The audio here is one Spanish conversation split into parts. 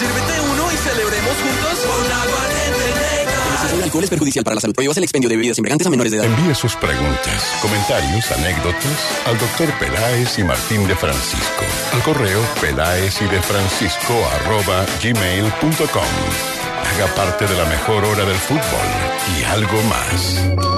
Sírvete uno y celebremos juntos con aguardiente Negra. El exceso de alcohol es perjudicial para la salud. Prohíbas el expendio de bebidas embriagantes a menores de edad. Envíe sus preguntas, comentarios, anécdotas al Dr. Peláez y Martín de Francisco. Al correo pelaezydefrancisco@gmail.com. Haga parte de la mejor hora del fútbol y algo más.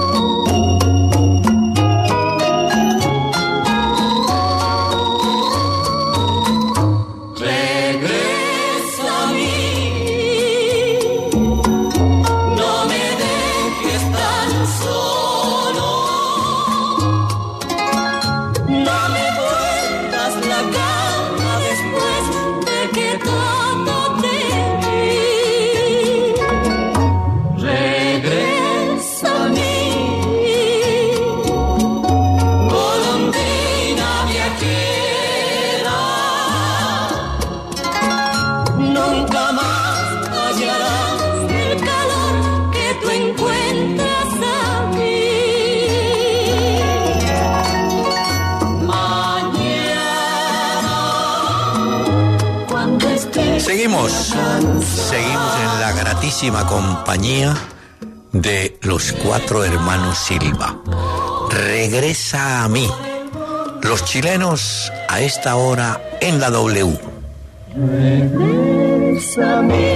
Seguimos en la gratísima compañía de los 4 hermanos Silva. Regresa a mí. Los chilenos a esta hora en la W. Regresa a mí.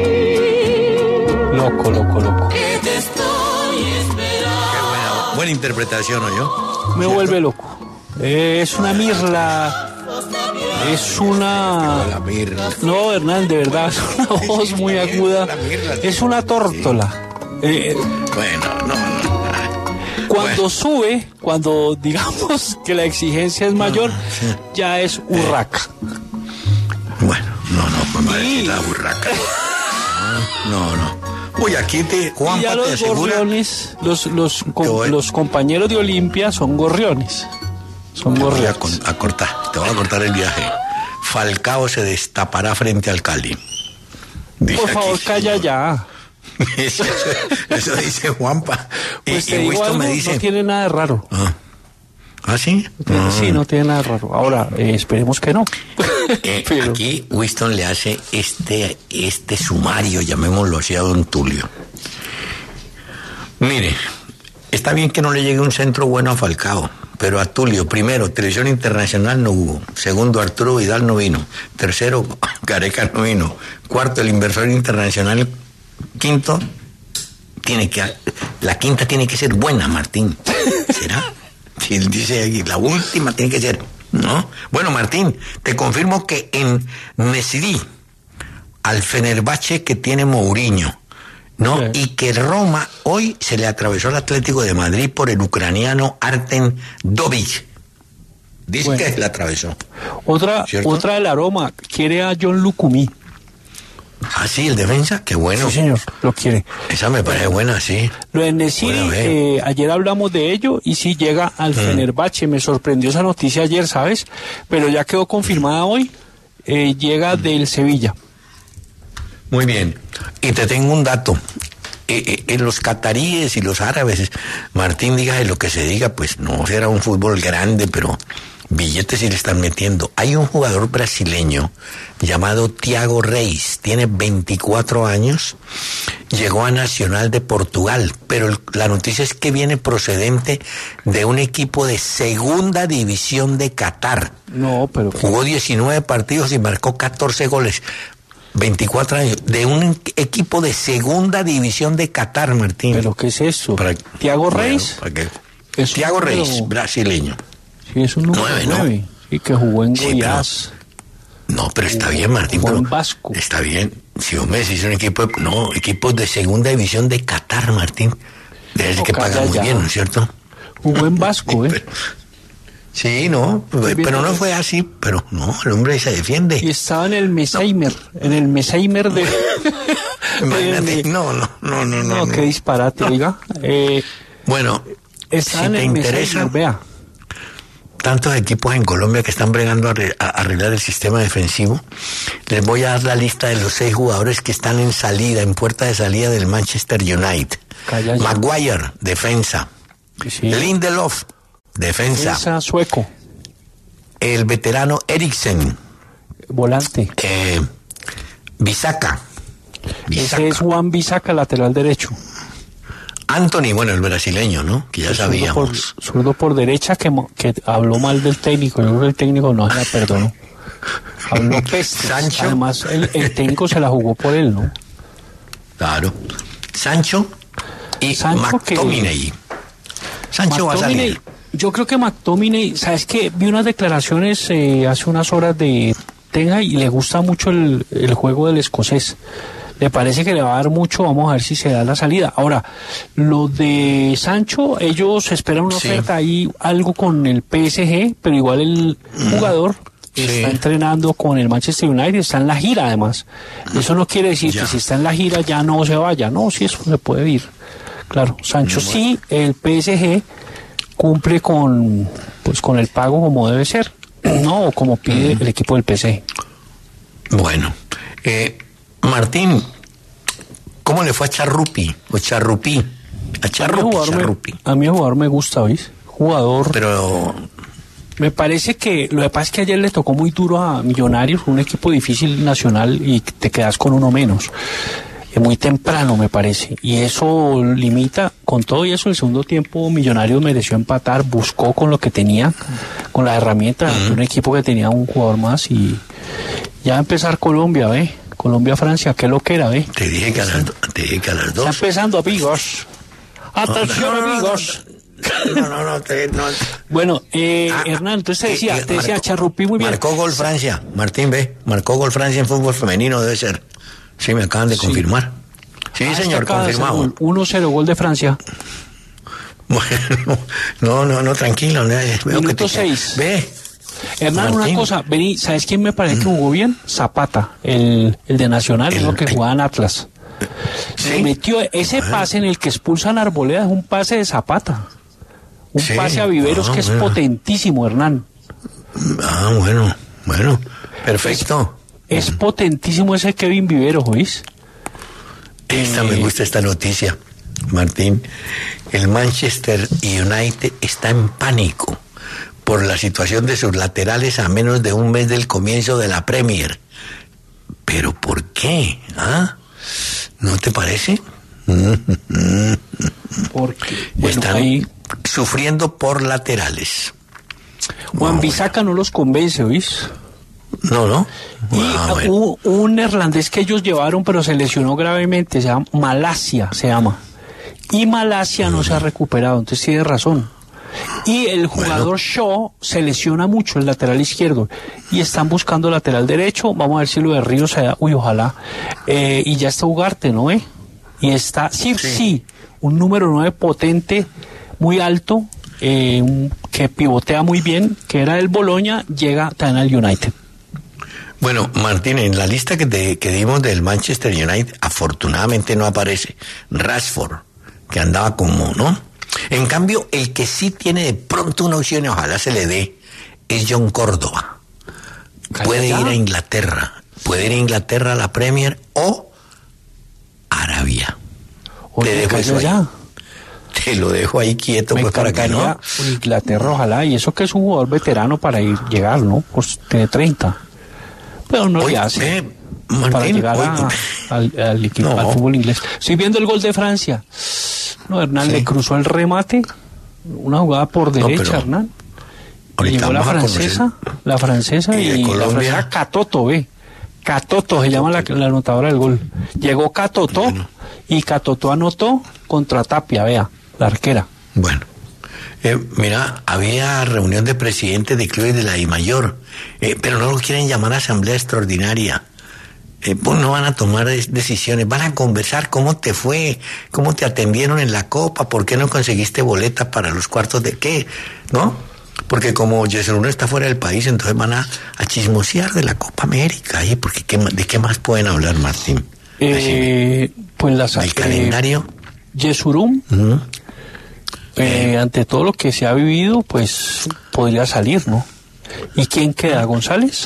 Loco. Que te estoy esperando. Qué buena interpretación, ¿o yo? Me vuelve loco. Es una mirla. Es una... No, Hernán, de verdad, es una voz muy aguda. Es una tórtola. Bueno, no. Cuando sube, cuando digamos que la exigencia es mayor, ya es urraca. Bueno, no, la urraca. No. Uy, aquí Juanpa, y ya los gorriones, los compañeros de Olimpia son gorriones. Te voy a cortar el viaje. Falcao se destapará frente al Cali. Dice por favor, aquí, calla ya. Eso dice Juanpa. Pues te digo algo, me dice... no tiene nada de raro. ¿Ah, sí? Sí, no tiene nada de raro. Ahora, esperemos que no. Pero... Aquí Winston le hace este sumario, llamémoslo así, a don Tulio. Mire, está bien que no le llegue un centro bueno a Falcao, pero a Tulio, primero, televisión internacional no hubo. Segundo, Arturo Vidal no vino. Tercero, Gareca no vino. Cuarto, el inversor internacional. Quinto, la quinta tiene que ser buena, Martín. ¿Será? Si él dice aquí, la última tiene que ser, ¿no? Bueno, Martín, te confirmo que en Nesiri, al Fenerbahce que tiene Mourinho, ¿no? Sí. Y que Roma hoy se le atravesó al Atlético de Madrid por el ucraniano Artem Dovic. Dice que le atravesó. Otra de la Roma quiere a John Lucumí. Ah, sí, el defensa, qué bueno. Sí, señor, lo quiere. Esa me parece buena, sí. Lo de Nesiri, ayer hablamos de ello y sí llega al Fenerbahce. Me sorprendió esa noticia ayer, ¿sabes? Pero ya quedó confirmada hoy. Llega del Sevilla. Muy bien. Y te tengo un dato. En los cataríes y los árabes, Martín, diga de lo que se diga, pues no será un fútbol grande, pero billetes sí le están metiendo. Hay un jugador brasileño llamado Thiago Reis, tiene 24 años, llegó a Nacional de Portugal, pero la noticia es que viene procedente de un equipo de segunda división de Qatar. No, pero... Jugó 19 partidos y marcó 14 goles. 24 años, de un equipo de segunda división de Qatar, Martín. ¿Pero qué es eso? ¿Thiago Reis? Thiago Reis, brasileño. Sí, es un número 9, ¿no? Y que jugó en Goiás. No, pero está bien, Martín. Jugó en Vasco. Está bien. Si hombre, si es un equipo... equipos de segunda división de Qatar, Martín. Debe ser que pagan muy bien, ¿no es cierto? Jugó en Vasco, Sí, no, pero no fue así, pero no, el hombre se defiende. Y estaba en el Mesheimer, de... No, qué disparate, oiga. Bueno, si te interesa, vea. Tantos equipos en Colombia que están bregando a arreglar el sistema defensivo, les voy a dar la lista de los 6 jugadores que están en puerta de salida del Manchester United. Maguire, defensa. Sí. Lindelof, defensa sueco. El veterano Eriksen, volante. Bisaca. Ese es Juan Bisaca, lateral derecho. Anthony, bueno, el brasileño, ¿no? Que ya El sabíamos. Zurdo por derecha que habló mal del técnico. Yo creo que el técnico no se la perdonó. Habló peste. Sancho. Además, el técnico se la jugó por él, ¿no? Claro. Sancho y McTominay. Sancho va a salir. Yo creo que McTominay, ¿sabes qué? Vi unas declaraciones hace unas horas de Tenga y le gusta mucho el juego del escocés. Le parece que le va a dar mucho, vamos a ver si se da la salida. Ahora, lo de Sancho, ellos esperan una oferta ahí, algo con el PSG, pero igual el jugador está entrenando con el Manchester United, está en la gira además. Eso no quiere decir que si está en la gira ya no se vaya, no, sí, eso se puede ir. Claro, Sancho sí, el PSG cumple con el pago como debe ser, no, o como pide el equipo del PSG. Bueno, Martín, ¿cómo le fue a Charrupi? O Charrupi. A Charrupi. A mí el jugador me gusta, ¿oís? Jugador. Pero me parece que lo que pasa es que ayer le tocó muy duro a Millonarios, un equipo difícil nacional, y te quedas con uno menos. Muy temprano, me parece. Y eso limita, con todo y eso, el segundo tiempo Millonarios mereció empatar, buscó con lo que tenía, con las herramientas de un equipo que tenía un jugador más, y ya va a empezar Colombia, ¿ve? Colombia-Francia, qué lo que era, ¿ve? Te dije que a las 2. Está empezando, amigos. Atención, amigos. No. Bueno, Hernán, entonces te decía Charrupí muy bien. Marcó gol Francia, Martín, ve. Marcó gol Francia en fútbol femenino, debe ser. Sí, me acaban de confirmar. Sí, señor, confirmado. 1-0, gol de Francia. Bueno, no, tranquilo. Minuto 6. Ve. Hernán, Martín, una cosa, vení, ¿sabes quién me parece que jugó bien? Zapata, el de Nacional, lo que jugaba en Atlas. Se metió ese pase en el que expulsan a Arboleda, es un pase de Zapata. Un pase a Viveros que es potentísimo, Hernán. Bueno, perfecto. Es potentísimo ese Kevin Viveros, ¿oís? Me gusta esta noticia, Martín. El Manchester United está en pánico por la situación de sus laterales a menos de un mes del comienzo de la Premier. ¿Pero por qué? ¿No te parece? Porque están sufriendo por laterales. Juan Bisaca no los convence, ¿oís? No. Y un neerlandés que ellos llevaron, pero se lesionó gravemente, se llama Malasia, y Malasia no se ha recuperado, entonces tiene razón. Y el jugador Shaw se lesiona mucho, el lateral izquierdo, y están buscando lateral derecho. Vamos a ver si lo de Ríos se da, ojalá. Y ya está Ugarte, ¿no? Y está sí, un número 9 potente, muy alto, que pivotea muy bien, que era del Bologna, llega también al United. Bueno, Martín, en la lista que dimos del Manchester United, afortunadamente no aparece Rashford, que andaba como, ¿no? En cambio, el que sí tiene de pronto una opción, y ojalá se le dé, es John Córdoba. Puede ir a Inglaterra a la Premier o Arabia. Te dejo eso ahí. Te lo dejo ahí quieto, pues, para que no. Inglaterra, ojalá, y eso que es un jugador veterano para llegar, ¿no? Pues tiene 30. Pero no le hace Martín, para llegar al equipo, al fútbol inglés. Estoy viendo el gol de Francia. No, Hernán le cruzó el remate, una jugada por derecha, Hernán. Llegó la francesa y la francesa Catoto, Catoto se llama la anotadora del gol. Llegó Catoto y Catoto anotó contra Tapia, la arquera. Bueno. Mira, había reunión de presidentes de clubes de la DIMAYOR, pero no lo quieren llamar a asamblea extraordinaria. Pues no van a tomar decisiones, van a conversar cómo te fue, cómo te atendieron en la Copa, por qué no conseguiste boleta para los cuartos de qué, ¿no? Porque como Yesurún está fuera del país, entonces van a chismosear de la Copa América, porque ¿de qué más pueden hablar, Martín? Pues el calendario. Yesurún. Ante todo lo que se ha vivido, pues podría salir, ¿no? ¿Y quién queda? ¿González?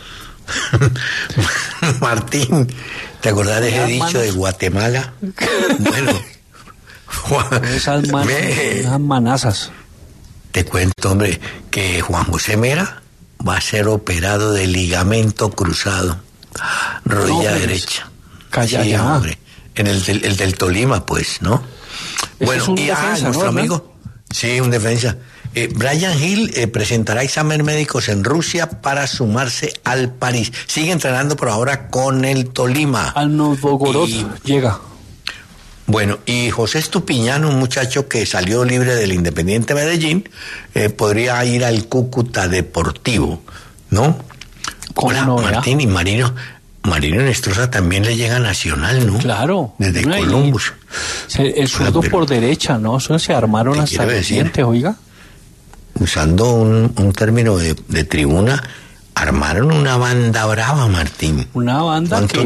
Martín, ¿te acordás de ese dicho de Guatemala? Bueno, esas manazas. Te cuento, hombre, que Juan José Mera va a ser operado de ligamento cruzado. rodilla derecha. Calla sí, ya. hombre. En el del Tolima, pues, ¿no? Ese Bueno, es un y defensa, nuestro ¿no, amigo, sí, un defensa. Brian Hill presentará examen médicos en Rusia para sumarse al París. Sigue entrenando por ahora con el Tolima. Al Novgorod llega. Bueno, y José Estupiñán, un muchacho que salió libre del Independiente Medellín, podría ir al Cúcuta Deportivo, ¿no? Hola, no, Martín y Marino Nestroza también le llega a Nacional, ¿no? Claro. Desde Columbus. El zurdo por derecha, ¿no? Eso se armaron hasta los dientes, oiga. Usando un término de tribuna, armaron una banda brava, Martín. Una banda ¿Cuántos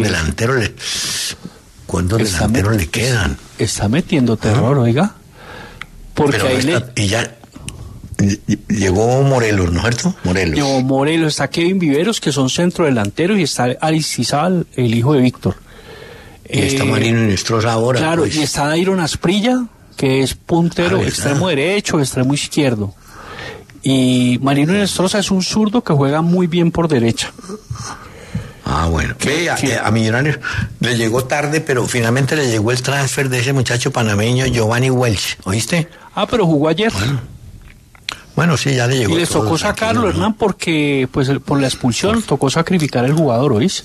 delanteros le quedan? Está metiendo terror, oiga. Porque pero ahí y ya llegó Morelos, ¿no es cierto? Llegó Morelos, está Kevin Viveros, que son centrodelanteros, y está Aristizábal, el hijo de Víctor. Y está Marino Nestroza ahora. Claro, pues. Y está Dairon Asprilla, que es puntero, extremo derecho, extremo izquierdo. Y Marino Nestroza es un zurdo que juega muy bien por derecha. Ah, bueno. A Millonarios le llegó tarde, pero finalmente le llegó el transfer de ese muchacho panameño Giovanni Welch, ¿oíste? Ah, pero jugó ayer. Bueno, sí, ya le llegó. Y les tocó sacarlo, ¿no? Hernán, porque pues por la expulsión tocó sacrificar al jugador, ¿oís?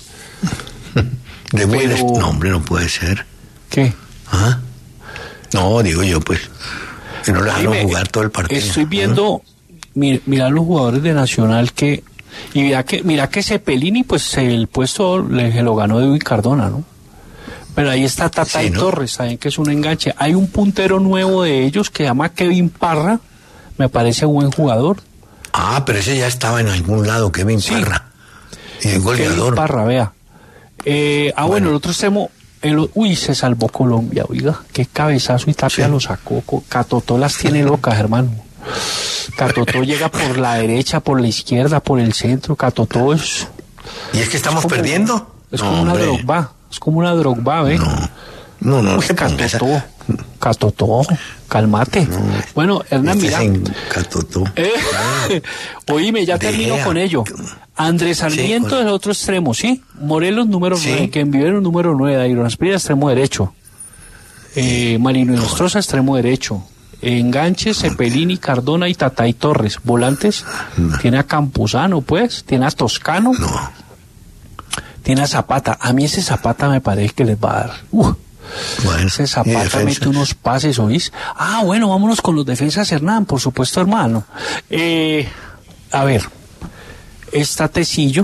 No, hombre, no puede ser. ¿Qué? ¿Ah? No, digo yo, pues, que no le dejaron jugar todo el partido. Estoy viendo, mira los jugadores de Nacional que... Y mira que Cepelini, pues el puesto se lo ganó Edwin Cardona, ¿no? Pero ahí está Tatay Torres, saben que es un enganche. Hay un puntero nuevo de ellos que se llama Kevin Parra, me parece buen jugador. Ah, pero ese ya estaba en algún lado, Kevin Parra. Y el goleador. Kevin Parra, vea. Bueno, el otro extremo, se salvó Colombia, oiga, qué cabezazo, y Tapia lo sacó. Catotó las tiene locas, hermano. Catotó llega por la derecha, por la izquierda, por el centro. Catotó es... ¿Y es que estamos perdiendo? Es como una Drogba. Es como una Drogba, ¿ve? No. Uy, Catotó. Cálmate. No, bueno, Hernán, mira. Catotó. Oíme, ya termino con ello. Andrés Sarmiento del otro extremo, ¿sí? Morelos, número 9. Kevin Viveros, número 9. Dairon Asprilla, extremo derecho. Marino Nostroza, extremo derecho. Enganche, Cepelini, Cardona y Tatay Torres. Volantes, tiene a Campuzano, pues, tiene a Toscano, tiene a Zapata. A mí ese Zapata me parece que les va a dar. Bueno, ese Zapata mete unos pases, ¿oís? Ah, bueno, vámonos con los defensas, Hernán, por supuesto, hermano. A ver, está Tecillo.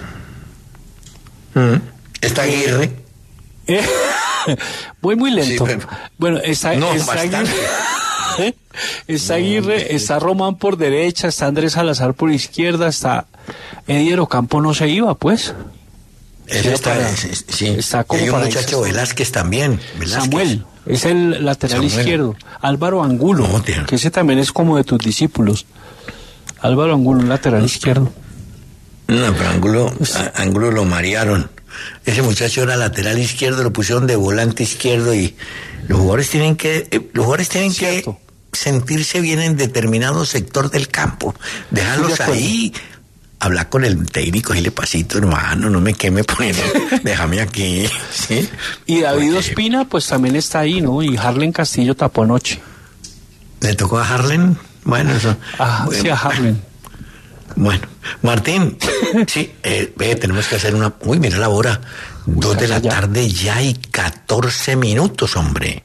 Está Aguirre. Voy muy lento. Sí, bueno, está Aguirre. Está Aguirre, está Román por derecha, está Andrés Salazar por izquierda, está Edier Ocampo, no se iba, pues. Está como hay un muchacho Velázquez también. Samuel, es el lateral izquierdo. Álvaro Angulo, que ese también es como de tus discípulos. Álvaro Angulo, lateral izquierdo. No, pero Angulo lo marearon. Ese muchacho era lateral izquierdo, lo pusieron de volante izquierdo, y los jugadores tienen que sentirse bien en determinado sector del campo, dejarlos ahí, hablar con el técnico, y le pasito, hermano, no me queme, pues, déjame aquí, ¿sí? Y David Ospina, pues también está ahí, ¿no? Y Harlen Castillo tapó anoche. ¿Le tocó a Harlen? Bueno, eso. Bueno. Sí, a Harlen. Bueno, Martín, sí, tenemos que hacer una... Uy, mira la hora, 2 de la tarde ya y 14 minutos, hombre.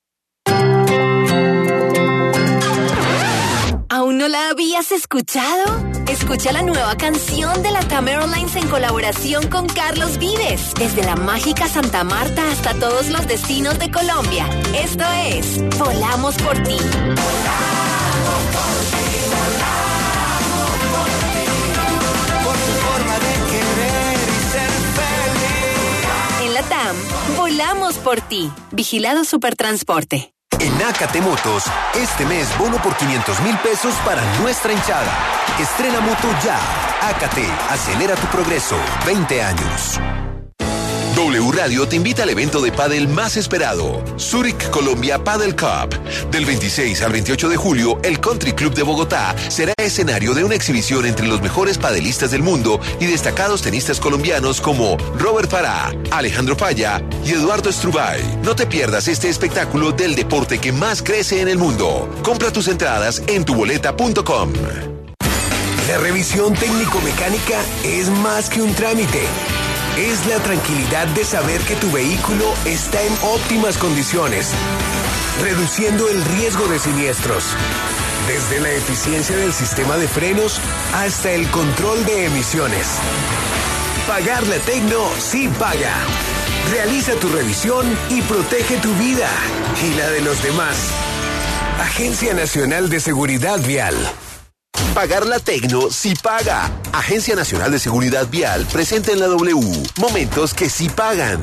¿Aún no la habías escuchado? Escucha la nueva canción de Latam Airlines en colaboración con Carlos Vives, desde la mágica Santa Marta hasta todos los destinos de Colombia. Esto es Volamos por ti. Volamos por ti, volamos por ti, por tu forma de querer y ser feliz. En Latam, volamos por ti. Vigilado Supertransporte. En Ácate Motos, este mes bono por 500,000 pesos para nuestra hinchada. Estrena moto ya. Ácate, acelera tu progreso. 20 años. W Radio te invita al evento de pádel más esperado, Zurich Colombia Padel Cup. Del 26 al 28 de julio, el Country Club de Bogotá será escenario de una exhibición entre los mejores padelistas del mundo y destacados tenistas colombianos como Robert Farah, Alejandro Falla y Eduardo Strubay. No te pierdas este espectáculo del deporte que más crece en el mundo. Compra tus entradas en tuboleta.com. La revisión técnico-mecánica es más que un trámite. Es la tranquilidad de saber que tu vehículo está en óptimas condiciones, reduciendo el riesgo de siniestros. Desde la eficiencia del sistema de frenos hasta el control de emisiones. Pagar la Tecno sí paga. Realiza tu revisión y protege tu vida y la de los demás. Agencia Nacional de Seguridad Vial. Pagar la Tecno sí paga. Agencia Nacional de Seguridad Vial presente en la W. Momentos que sí pagan.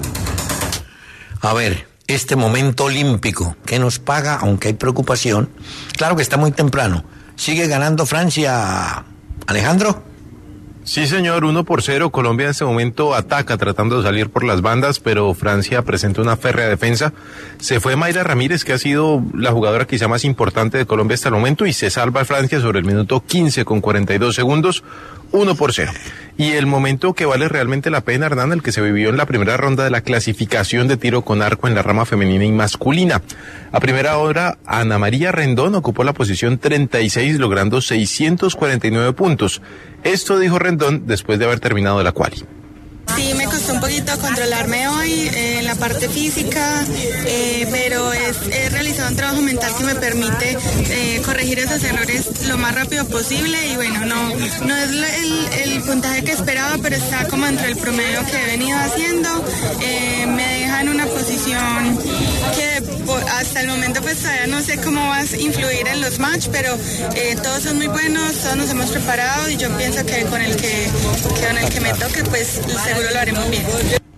A ver, este momento olímpico que nos paga, aunque hay preocupación. Claro que está muy temprano. ¿Sigue ganando Francia, Alejandro? Sí, señor, 1-0. Colombia en este momento ataca tratando de salir por las bandas, pero Francia presenta una férrea defensa. Se fue Mayra Ramírez, que ha sido la jugadora quizá más importante de Colombia hasta el momento, y se salva Francia sobre el minuto 15 con 42 segundos, 1-0. Y el momento que vale realmente la pena, Hernán, el que se vivió en la primera ronda de la clasificación de tiro con arco en la rama femenina y masculina. A primera hora, Ana María Rendón ocupó la posición 36, logrando 649 puntos. Esto dijo Rendón después de haber terminado la quali. Sí, me costó un poquito controlarme hoy en la parte física, pero he realizado un trabajo mental que me permite corregir esos errores lo más rápido posible y bueno, no es el puntaje que esperaba, pero está como entre el promedio que he venido haciendo. Me deja en una posición que hasta el momento pues todavía no sé cómo va a influir en los match, pero todos son muy buenos, todos nos hemos preparado y yo pienso que con el que me toque pues seguro lo haremos bien.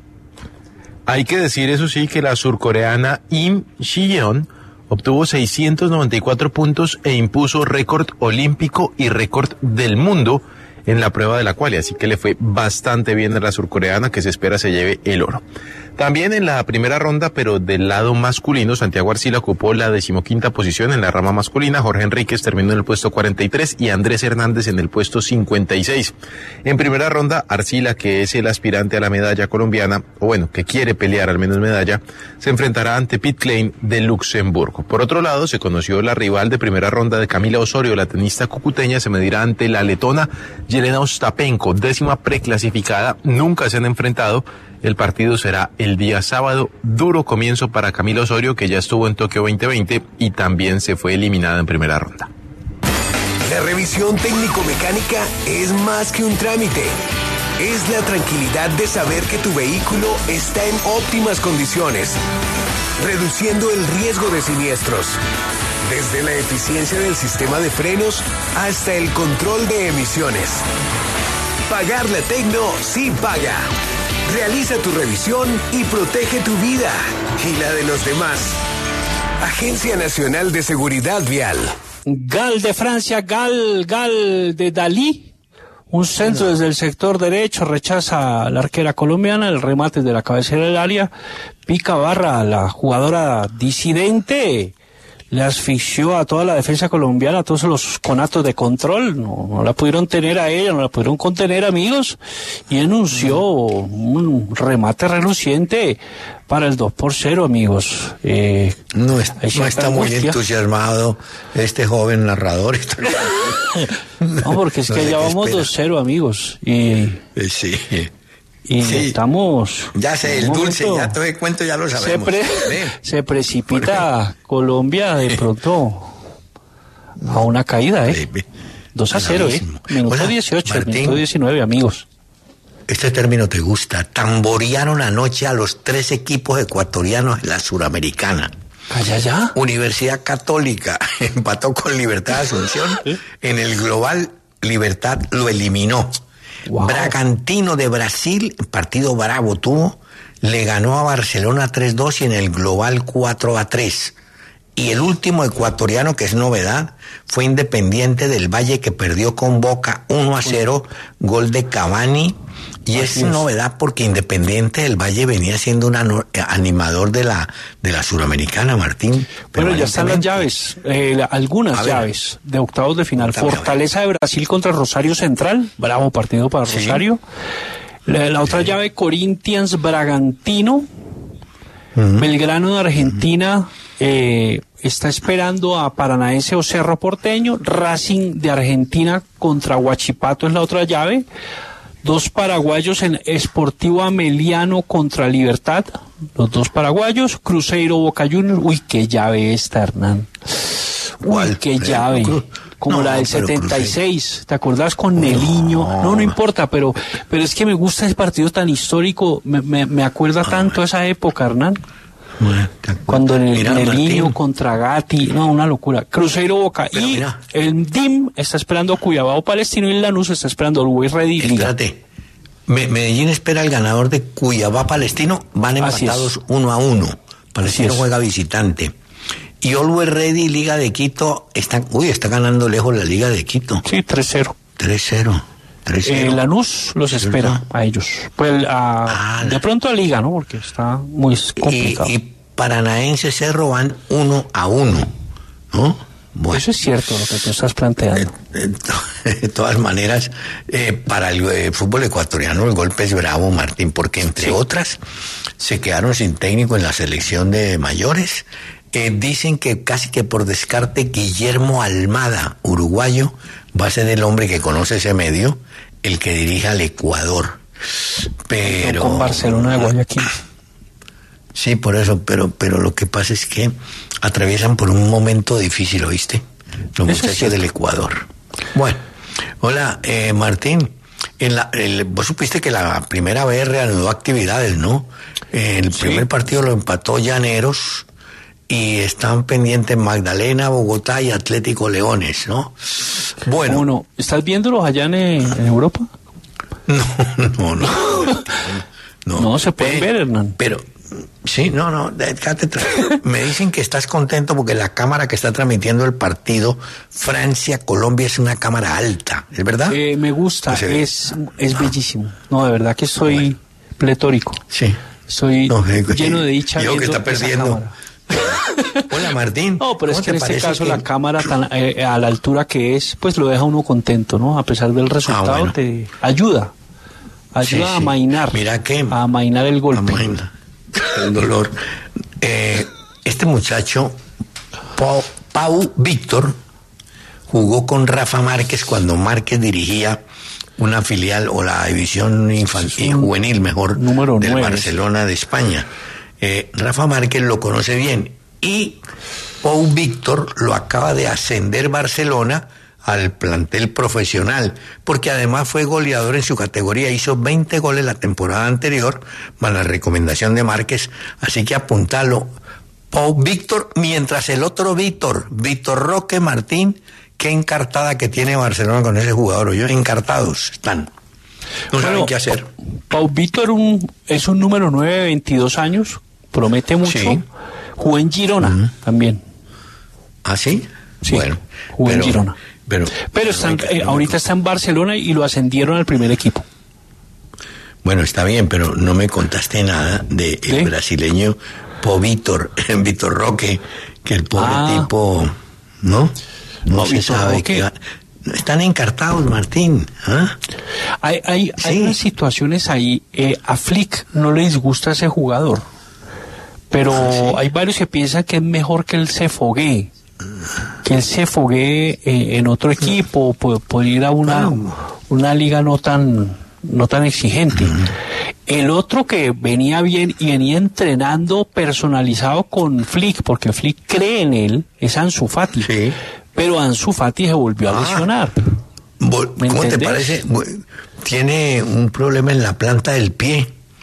Hay que decir, eso sí, que la surcoreana Im Shi-yeon obtuvo 694 puntos e impuso récord olímpico y récord del mundo en la prueba de la quali, así que le fue bastante bien a la surcoreana, que se espera se lleve el oro. También en la primera ronda, pero del lado masculino, Santiago Arcila ocupó la 15ª posición en la rama masculina, Jorge Enríquez terminó en el puesto 43 y Andrés Hernández en el puesto 56. En primera ronda, Arcila, que es el aspirante a la medalla colombiana, o bueno, que quiere pelear al menos medalla, se enfrentará ante Pete Klein de Luxemburgo. Por otro lado, se conoció la rival de primera ronda de Camila Osorio, la tenista cucuteña, se medirá ante la letona Yelena Ostapenko, 10ª preclasificada, nunca se han enfrentado. El partido será el día sábado, duro comienzo para Camila Osorio, que ya estuvo en Tokio 2020 y también se fue eliminada en primera ronda. La revisión técnico-mecánica es más que un trámite. Es la tranquilidad de saber que tu vehículo está en óptimas condiciones, reduciendo el riesgo de siniestros. Desde la eficiencia del sistema de frenos hasta el control de emisiones. Pagar la Tecno sí paga. Realiza tu revisión y protege tu vida y la de los demás. Agencia Nacional de Seguridad Vial. Gal de Francia, Gal de Dalí. Un centro desde el sector derecho rechaza a la arquera colombiana, el remate de la cabecera del área. Pica Barra, la jugadora disidente, le asfixió a toda la defensa colombiana, a todos los conatos de control, no la pudieron tener a ella, no la pudieron contener, amigos, y anunció un remate reluciente para el 2-0, amigos. No está muy entusiasmado este joven narrador. No, porque es que ya vamos 2-0, amigos, y... Sí. Y sí, estamos... Ya sé, el dulce, ya todo el cuento ya lo sabemos. Se precipita Colombia de pronto a una caída, 2-0, Minuto 18, Martín, minuto 19, amigos. Este término te gusta. Tamborearon anoche a los 3 equipos ecuatorianos en la Suramericana. ¿Calla ya? Universidad Católica empató con Libertad Asunción. En el global, Libertad lo eliminó. Wow. Bragantino de Brasil, partido bravo tuvo, le ganó a Barcelona 3-2 y en el global 4-3. Y el último ecuatoriano, que es novedad, fue Independiente del Valle, que perdió con Boca 1-0, gol de Cavani. Y es novedad porque Independiente del Valle venía siendo un animador de la Suramericana, Martín. Bueno, ya están las llaves, algunas llaves de octavos de final. Fortaleza de Brasil contra Rosario Central, bravo partido para Rosario. La otra llave, Corinthians Bragantino. Belgrano de Argentina está esperando a Paranaense o Cerro Porteño. Racing de Argentina contra Huachipato es la otra llave. 2 paraguayos en Sportivo Ameliano contra Libertad, los 2 paraguayos. Cruzeiro Boca Juniors, uy, qué llave esta, Hernán. Uy, qué llave. Como la del 76, ¿te acordás con Neliño? No importa, pero es que me gusta ese partido tan histórico, me acuerda tanto esa época, Hernán. Cuando Neliño contra Gatti, una locura. Cruzeiro Boca, pero y el DIM está esperando a Cuiabá Palestino, y Lanús está esperando al Uruguay Ready. Espérate, Medellín espera al ganador de Cuiabá Palestino, van empatados 1-1. Palestino juega visitante. Y Always Ready, Liga de Quito, está ganando lejos la Liga de Quito. Sí, 3-0. 3-0. Lanús los espera a ellos. Pues de pronto a Liga, ¿no? Porque está muy complicado. Y Paranaense Cerro van 1-1, ¿no? Bueno. Eso es cierto lo que tú estás planteando. De todas maneras, para el fútbol ecuatoriano el golpe es bravo, Martín, porque entre otras se quedaron sin técnico en la selección de mayores. Dicen que casi que por descarte Guillermo Almada, uruguayo, va a ser el hombre que conoce ese medio, el que dirija al Ecuador. Pero con Barcelona de Guayaquil. Sí, por eso, pero lo que pasa es que atraviesan por un momento difícil, ¿oíste? Los muchachos del Ecuador. Bueno, hola, Martín. Vos supiste que la primera vez reanudó actividades, ¿no? El primer partido lo empató Llaneros y están pendientes Magdalena, Bogotá y Atlético Leones, ¿no? Bueno. ¿Estás viéndolos allá en Europa? No. No se puede ver, Hernán. Pero, sí, déjate. Me dicen que estás contento porque la cámara que está transmitiendo el partido Francia-Colombia es una cámara alta, ¿es verdad? Me gusta, es bellísimo. No, de verdad que soy pletórico. Sí. Soy lleno de dicha. Yo que está perdiendo. Hola, Martín. No, pero es que en este caso la cámara tan a la altura que es, pues lo deja uno contento, ¿no? A pesar del resultado, te ayuda a amainar. Mira que a amainar el golpe. El dolor. Este muchacho, Pau Víctor, jugó con Rafa Márquez cuando Márquez dirigía una filial o la división infantil, juvenil, mejor, número del 9. Barcelona de España. Rafa Márquez lo conoce bien y Pau Víctor lo acaba de ascender Barcelona al plantel profesional, porque además fue goleador en su categoría, hizo 20 goles la temporada anterior, más la recomendación de Márquez, así que apuntalo, Pau Víctor, mientras el otro Víctor Roque Martín, qué encartada que tiene Barcelona con ese jugador, ¿oyó? Encartados están. No saben qué hacer. Pau Víctor es un número 9 de 22 años, promete mucho, jugó en Girona también. ¿Ah, sí? Sí, bueno, jugó en Girona. Pero ahorita está en Barcelona y lo ascendieron al primer equipo. Bueno, está bien, pero no me contaste nada del brasileño Víctor Roque, que el pobre tipo, ¿no? No se sabe que están encartados, Martín. Hay unas situaciones ahí. A Flick no le disgusta ese jugador, pero hay varios que piensan que es mejor que él se foguee. Que él se foguee en otro equipo, por ir a una liga no tan exigente. El otro que venía bien y venía entrenando personalizado con Flick, porque Flick cree en él, es Ansu Fati. Sí. Pero Ansu Fati se volvió a lesionar. ¿Cómo te parece? Tiene un problema en la planta del pie.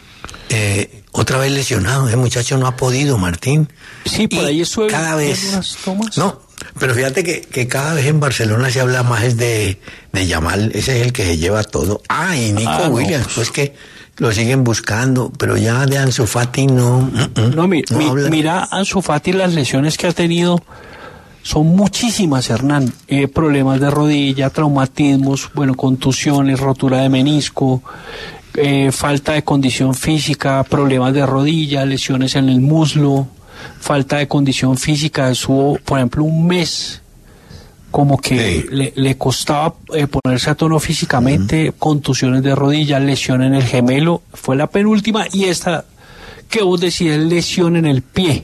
Otra vez lesionado, ese muchacho no ha podido, Martín. Sí, por ahí estuve cada vez unas tomas. No, pero fíjate que cada vez en Barcelona se habla más de Yamal, ese es el que se lleva todo. Y Nico Williams, pues que lo siguen buscando, pero ya de Ansu Fati no habla. Mira, Ansu Fati, las lesiones que ha tenido son muchísimas, Hernán. Problemas de rodilla, traumatismos, contusiones, rotura de menisco, falta de condición física, problemas de rodilla, lesiones en el muslo, falta de condición física. Estuvo, por ejemplo, un mes como que le costaba ponerse a tono físicamente, contusiones de rodilla, lesión en el gemelo, fue la penúltima, y esta que vos decís, lesión en el pie,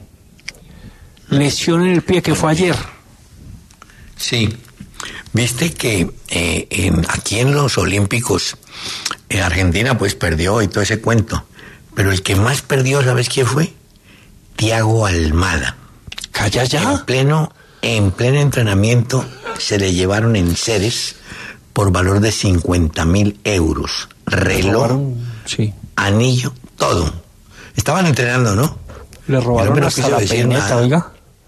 que fue ayer. Sí, viste que aquí en los Olímpicos, Argentina pues perdió y todo ese cuento, pero el que más perdió, ¿sabes quién fue? Thiago Almada. Calla ya. En pleno entrenamiento se le llevaron en sedes por valor de 50.000 euros. Reloj, anillo, todo. Estaban entrenando, ¿no? Le robaron hasta la peineta, oiga.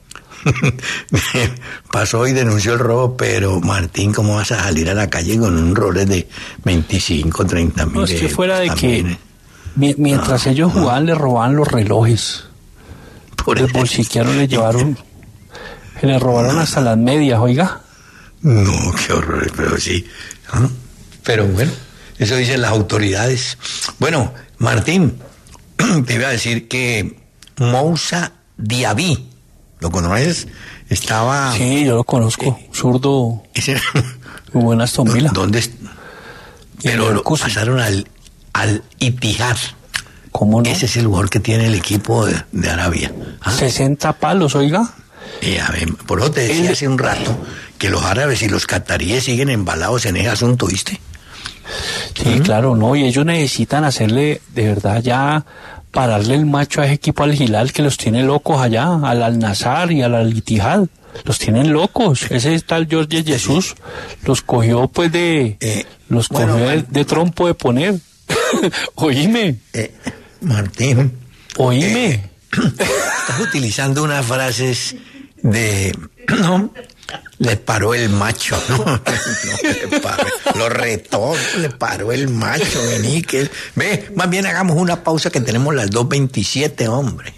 Pasó y denunció el robo, pero Martín, ¿cómo vas a salir a la calle con un Rolex de 25, 30 mil? No, es que fuera de también, que mientras ellos jugaban le robaban los relojes. Por el bolsiquero le llevaron... Le robaron hasta las medias, oiga. No, qué horror, pero sí. ¿Ah? Pero bueno, eso dicen las autoridades. Bueno, Martín, te iba a decir que Moussa Diaby, ¿lo conoces? Estaba... Sí, yo lo conozco, zurdo. Jugó en Aston Villa. ¿Dónde? Pero lo pasaron al Ittihad. ¿Cómo no? Ese es el jugador que tiene el equipo de Arabia. ¿Ah? 60 palos, oiga. A ver, por eso te decía hace un rato que los árabes y los cataríes siguen embalados en ese asunto, ¿viste? Sí, claro, no, y ellos necesitan hacerle, de verdad, ya pararle el macho a ese equipo al Hilal, que los tiene locos allá, al Al-Nassr y al Al-Ittihad, los tienen locos. Ese tal Jorge Jesús los cogió pues de trompo de poner. Oíme. Martín. Oíme. Estás utilizando unas frases no, le paró el macho, no, lo retó, le paró el macho, vení, ve, más bien hagamos una pausa que tenemos las 2:27, hombre.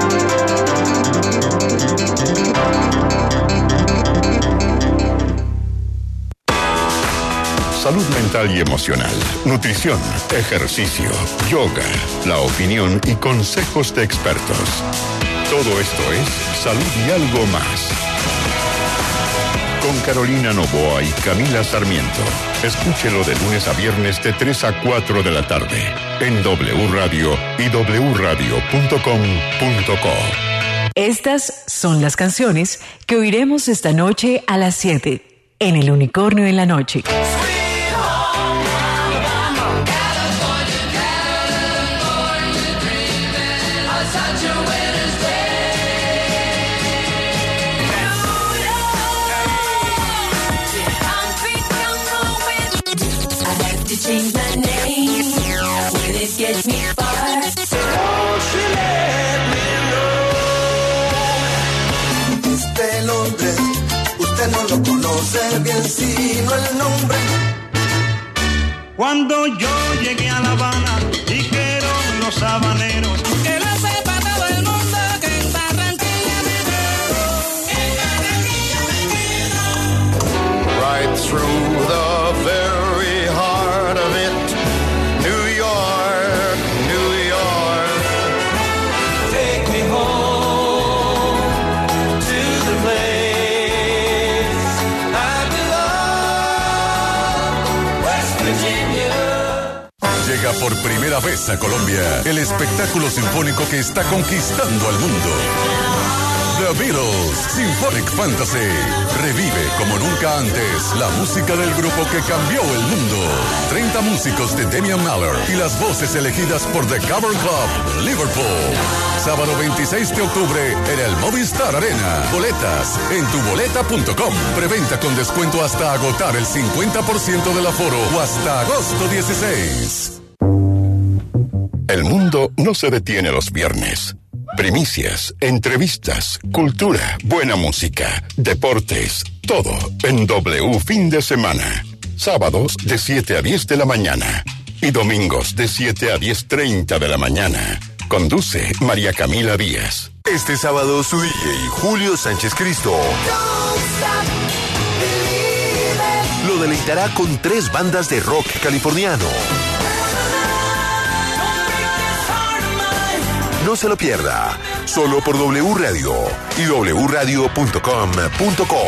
Salud mental y emocional, nutrición, ejercicio, yoga, la opinión y consejos de expertos. Todo esto es Salud y Algo Más. Con Carolina Noboa y Camila Sarmiento. Escúchelo de lunes a viernes de 3 a 4 de la tarde en W Radio y wradio.com.co. Estas son las canciones que oiremos esta noche a las 7 en El Unicornio en la Noche. Change my name, will it get me far? Won't you let me know? Este Londres, usted no lo conoce bien, sino el nombre. Cuando yo llegué a La Habana, dijeron los habaneros que lo sepa todo el mundo, que en Barranquilla me quedo, en Barranquilla me quedo. Right through the very heart of it, New York, New York. Take me home to the place I belong, West Virginia. Llega por primera vez a Colombia el espectáculo sinfónico que está conquistando al mundo. The Beatles Symphonic Fantasy. Revive como nunca antes la música del grupo que cambió el mundo. 30 músicos de Damian Marley y las voces elegidas por The Cavern Club, Liverpool. Sábado 26 de octubre en el Movistar Arena. Boletas en tuboleta.com. Preventa con descuento hasta agotar el 50% del aforo o hasta agosto 16. El mundo no se detiene los viernes. Primicias, entrevistas, cultura, buena música, deportes, todo en W Fin de Semana. Sábados de 7 a 10 de la mañana. Y domingos de 7 a 10:30 de la mañana. Conduce María Camila Díaz. Este sábado su DJ Julio Sánchez Cristo lo deleitará con 3 bandas de rock californiano. No se lo pierda, solo por W Radio y wradio.com.co.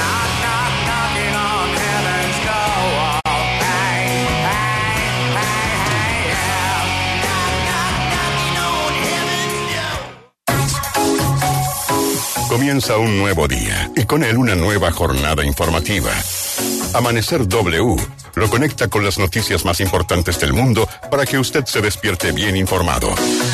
Comienza un nuevo día y con él una nueva jornada informativa. Amanecer W lo conecta con las noticias más importantes del mundo para que usted se despierte bien informado.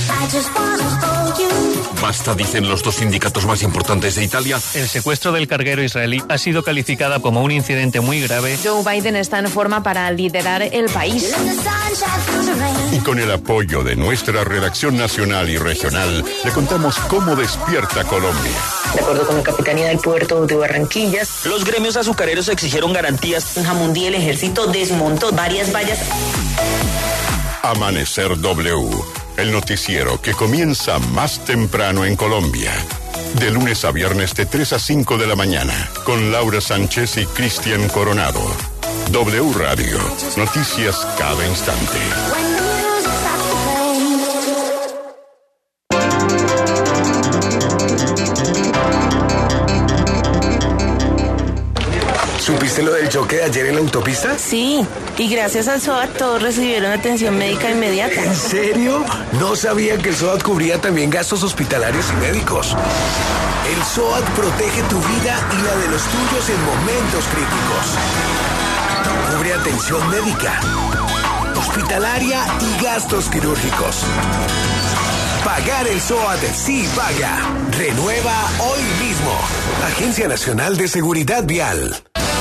Basta, dicen los 2 sindicatos más importantes de Italia. El secuestro del carguero israelí ha sido calificada como un incidente muy grave. Joe Biden está en forma para liderar el país. Y con el apoyo de nuestra redacción nacional y regional, le contamos cómo despierta Colombia. De acuerdo con la Capitanía del Puerto de Barranquilla, los gremios azucareros exigieron garantías. En Jamundí el ejército desmontó varias vallas. Amanecer W, el noticiero que comienza más temprano en Colombia. De lunes a viernes de 3 a 5 de la mañana, con Laura Sánchez y Cristian Coronado. W Radio, noticias cada instante. ¿Supiste lo del choque de ayer en la autopista? Sí, y gracias al SOAT todos recibieron atención médica inmediata. ¿En serio? No sabía que el SOAT cubría también gastos hospitalarios y médicos. El SOAT protege tu vida y la de los tuyos en momentos críticos. Cubre atención médica, hospitalaria y gastos quirúrgicos. Pagar el SOAT sí paga. Renueva hoy mismo. Agencia Nacional de Seguridad Vial.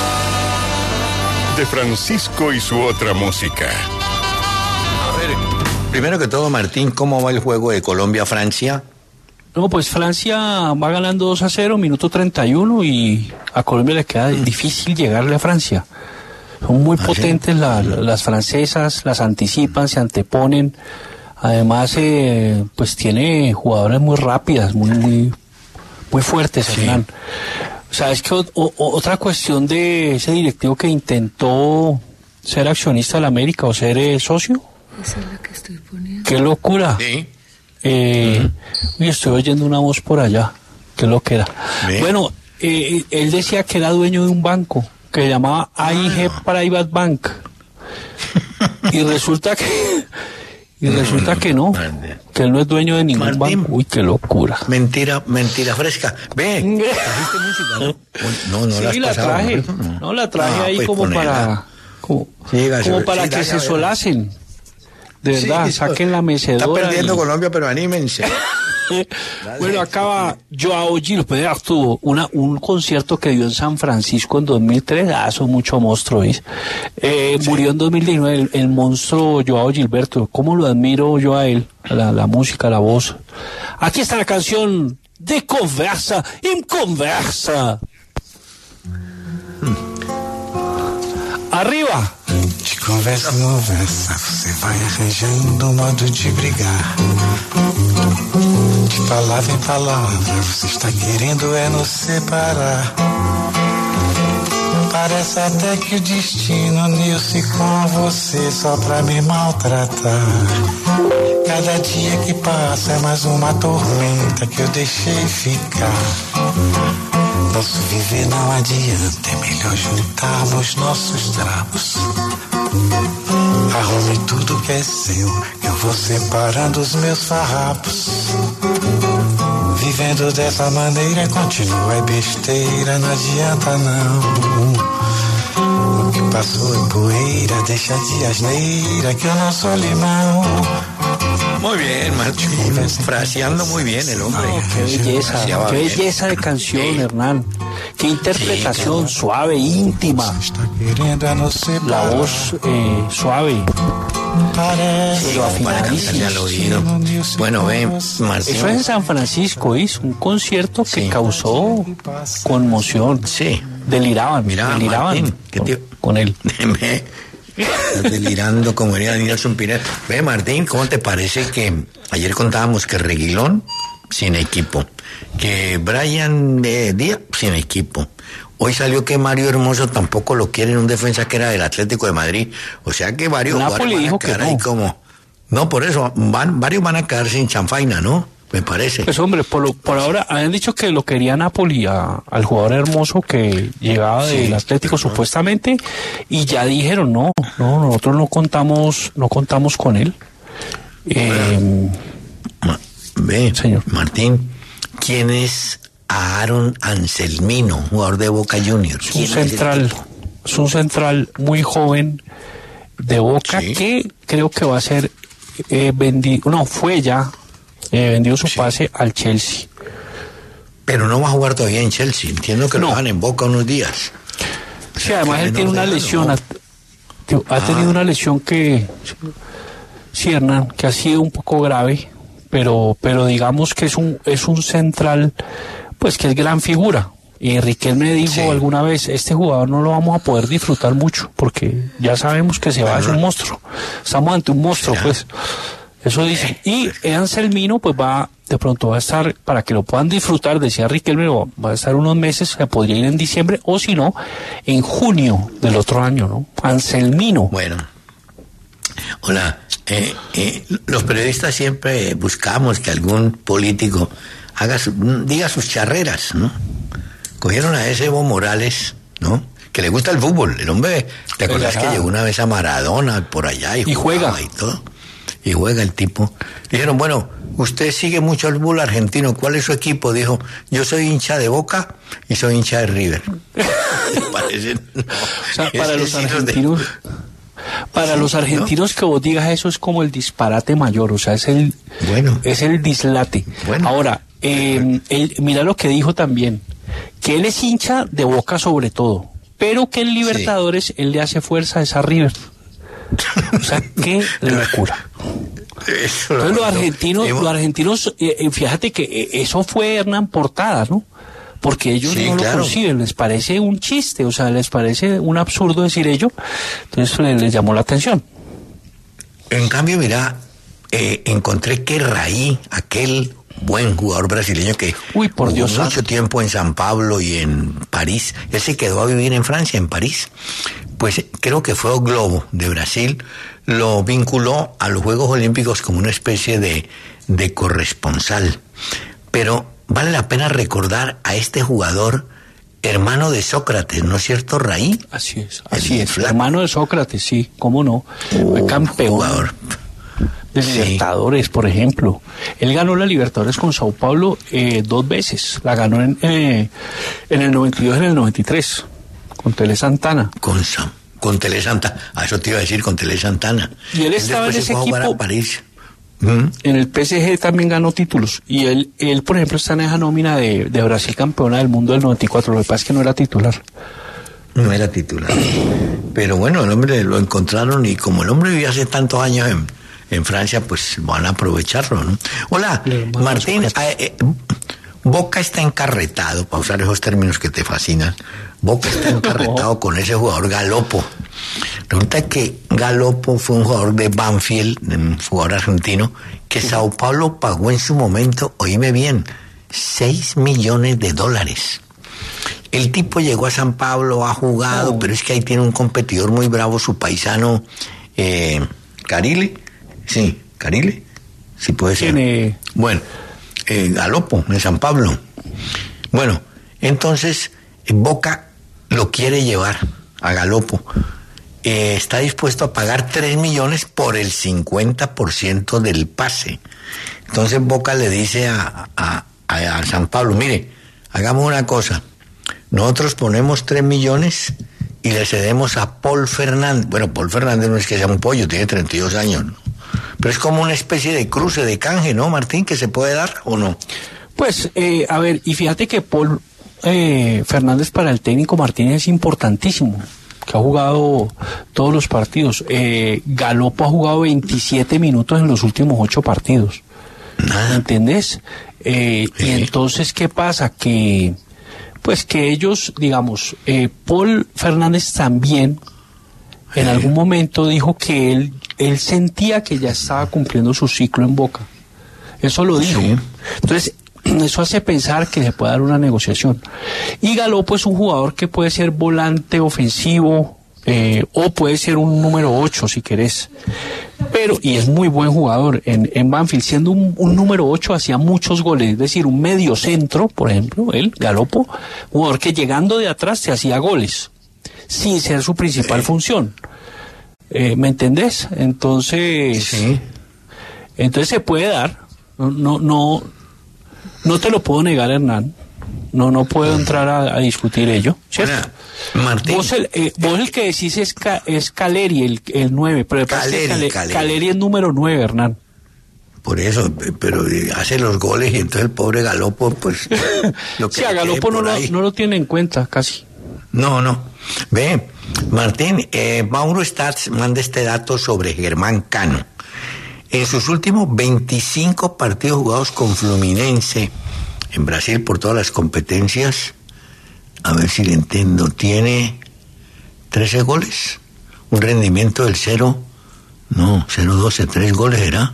De Francisco y su otra música. A ver, primero que todo, Martín, ¿cómo va el juego de Colombia-Francia? No, pues Francia va ganando 2-0, minuto 31, y a Colombia le queda difícil llegarle a Francia. Son muy potentes las francesas, las anticipan, se anteponen. Además, pues tiene jugadoras muy rápidas, muy fuertes, sí. Hernán. ¿Sabes qué? Otra cuestión de ese directivo que intentó ser accionista de la América o ser socio. Esa es la que estoy poniendo. ¡Qué locura! Sí. Estoy oyendo una voz por allá. ¡Qué loquera! Bueno, él decía que era dueño de un banco que se llamaba AIG Private Bank. Y resulta que no, que él no es dueño de ningún banco. Uy, qué locura. Mentira fresca. Ve, ¿trajiste música? No, sí, la traje. No, la traje ahí pues como ponerla. como para que se solacen. De verdad, sí, saquen la mecedora. Está perdiendo Colombia, pero anímense. Bueno, acaba Joao Gilberto, tuvo un concierto que dio en San Francisco en 2003, eso es mucho monstruo, ¿ves? Murió en 2019 el monstruo Joao Gilberto. ¿Cómo lo admiro yo a él? La música, la voz. Aquí está la canción de Conversa em Conversa. Arriba. De conversa em conversa, você vai arranjando modo de brigar. De palavra em palavra, você está querendo nos separar. Parece até que o destino uniu-se com você só pra me maltratar. Cada dia que passa é mais uma tormenta que eu deixei ficar. Nosso viver não adianta, é melhor juntarmos nossos trapos. Arrume tudo que é seu, que eu vou separando os meus farrapos. Vivendo dessa maneira continua é besteira, não adianta não. O que passou é poeira, deixa de asneira que eu não sou limão. Muy bien, Martín, fraseando muy bien el hombre. Oh, qué belleza de canción, Hernán. Qué interpretación suave, íntima. La voz suave. Pero afinadísima. Bueno, ven, Martín. Eso es en San Francisco, es un concierto que causó conmoción. Sí. Deliraban Martín, con él. Estás delirando como diría Nelson Pineda. Ve, Martín, ¿cómo te parece que ayer contábamos que Reguilón sin equipo, que Brian Díaz sin equipo? Hoy salió que Mario Hermoso tampoco lo quiere en un defensa que era del Atlético de Madrid. O sea que varios Napoli van dijo a quedar que no. ahí como... No, por eso, varios van a quedar sin chanfaina, ¿no? Me parece. Pues hombre, por ahora habían dicho que lo quería Napoli al jugador Hermoso que llegaba del Atlético supuestamente, y ya dijeron no, nosotros no contamos con él. Ve, señor Martín, ¿quién es Aaron Anselmino, jugador de Boca Juniors? Es un central muy joven de Boca que creo que va a ser vendido, fue ya vendió su pase al Chelsea. Pero no va a jugar todavía en Chelsea, entiendo que lo van en Boca unos días. Sí, además él tiene una lesión, ha tenido una lesión que, sí, Hernán, que ha sido un poco grave, pero digamos que es un central, pues que es gran figura. Y Riquelme me dijo alguna vez, este jugador no lo vamos a poder disfrutar mucho, porque ya sabemos que se va, es un monstruo. Estamos ante un monstruo, pues. Eso dicen. Y Anselmino, pues de pronto va a estar, para que lo puedan disfrutar, decía Riquelme, va a estar unos meses, se podría ir en diciembre, o si no, en junio del otro año, ¿no? Anselmino. Bueno. Hola, los periodistas siempre buscamos que algún político diga sus charreras, ¿no? Cogieron a ese Evo Morales, ¿no? Que le gusta el fútbol. El hombre, ¿te acuerdas que llegó una vez a Maradona por allá y juega y todo? Y juega el tipo. Dijeron, bueno, usted sigue mucho el fútbol argentino, ¿cuál es su equipo? Dijo, yo soy hincha de Boca y soy hincha de River. Parece, no. O sea, para los argentinos... Para los argentinos, ¿no? Que vos digas eso es como el disparate mayor, o sea, es el dislate. Bueno. Ahora, mira lo que dijo también, que él es hincha de Boca sobre todo, pero que en Libertadores él le hace fuerza a esa River. O sea, qué locura. Entonces los argentinos, fíjate que eso fue, Hernán, portada, ¿no? Porque ellos no lo conciben, les parece un chiste, o sea, les parece un absurdo decir ello, entonces les llamó la atención. En cambio, mira, encontré que Raí, aquel buen jugador brasileño que por Dios, jugó mucho tiempo en San Pablo y en París, él se quedó a vivir en Francia, en París, pues creo que fue Globo de Brasil, lo vinculó a los Juegos Olímpicos como una especie de corresponsal, pero vale la pena recordar a este jugador, hermano de Sócrates, ¿no es cierto, Raí? Así es, hermano de Sócrates, sí, cómo no, fue campeón jugador de Libertadores, por ejemplo. Él ganó la Libertadores con Sao Paulo 2 veces, la ganó en el 92 y en el 93, con Tele Santana. Con Tele Santana, eso te iba a decir, con Tele Santana. Y él estaba en ese equipo. A París. En el PSG también ganó títulos y él por ejemplo está en esa nómina de Brasil campeona del mundo del 94, lo que pasa es que no era titular, pero bueno, el hombre lo encontraron y como el hombre vivía hace tantos años en Francia, pues van a aprovecharlo, ¿no? Hola, Martín, Boca está encarretado, para usar esos términos que te fascinan, Boca está encarretado con ese jugador Galopo. Resulta que Galopo fue un jugador de Banfield, un jugador argentino, que Sao Paulo pagó en su momento, oíme bien, $6 millones. El tipo llegó a San Pablo, ha jugado, pero es que ahí tiene un competidor muy bravo, su paisano, Carile, sí puede ser. Bueno, Galopo, en San Pablo. Bueno, entonces Boca lo quiere llevar a Galopo. Está dispuesto a pagar 3 millones por el 50% del pase. Entonces Boca le dice a San Pablo, mire, hagamos una cosa, nosotros ponemos 3 millones y le cedemos a Paul Fernández. Bueno, Paul Fernández no es que sea un pollo, tiene 32 años, ¿no? Pero es como una especie de cruce, de canje, ¿no, Martín? ¿Que se puede dar o no? Pues, a ver, y fíjate que Paul Fernández para el técnico Martínez es importantísimo, que ha jugado todos los partidos. Galopo ha jugado 27 minutos en los últimos 8 partidos. ¿Me entendés? Y entonces, ¿qué pasa? Que ellos, digamos, Paul Fernández también en algún momento dijo que él sentía que ya estaba cumpliendo su ciclo en Boca. Eso lo dijo. Sí. Entonces, eso hace pensar que se puede dar una negociación. Y Galopo es un jugador que puede ser volante ofensivo, o puede ser un número 8 si querés. Y es muy buen jugador. En Banfield, siendo un número 8, hacía muchos goles. Es decir, un medio centro, por ejemplo, Galopo, jugador que llegando de atrás te hacía goles, sin ser su principal función. ¿Me entendés? Entonces, sí. Entonces se puede dar. No te lo puedo negar, Hernán. No puedo entrar a discutir ello, ¿cierto? Bueno, Martín. Vos el que decís es Caleri, el 9, pero Caleri es número 9, Hernán. Por eso, pero hace los goles y entonces el pobre Galopo, pues... lo que sí, a Galopo no lo tiene en cuenta, casi. No. Ve, Martín, Mauro Stats manda este dato sobre Germán Cano. En sus últimos 25 partidos jugados con Fluminense en Brasil por todas las competencias, a ver si le entiendo, tiene 13 goles, un rendimiento del 0.12, 3 goles era,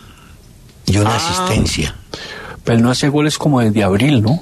y una asistencia. Pero no hace goles como desde abril, ¿no?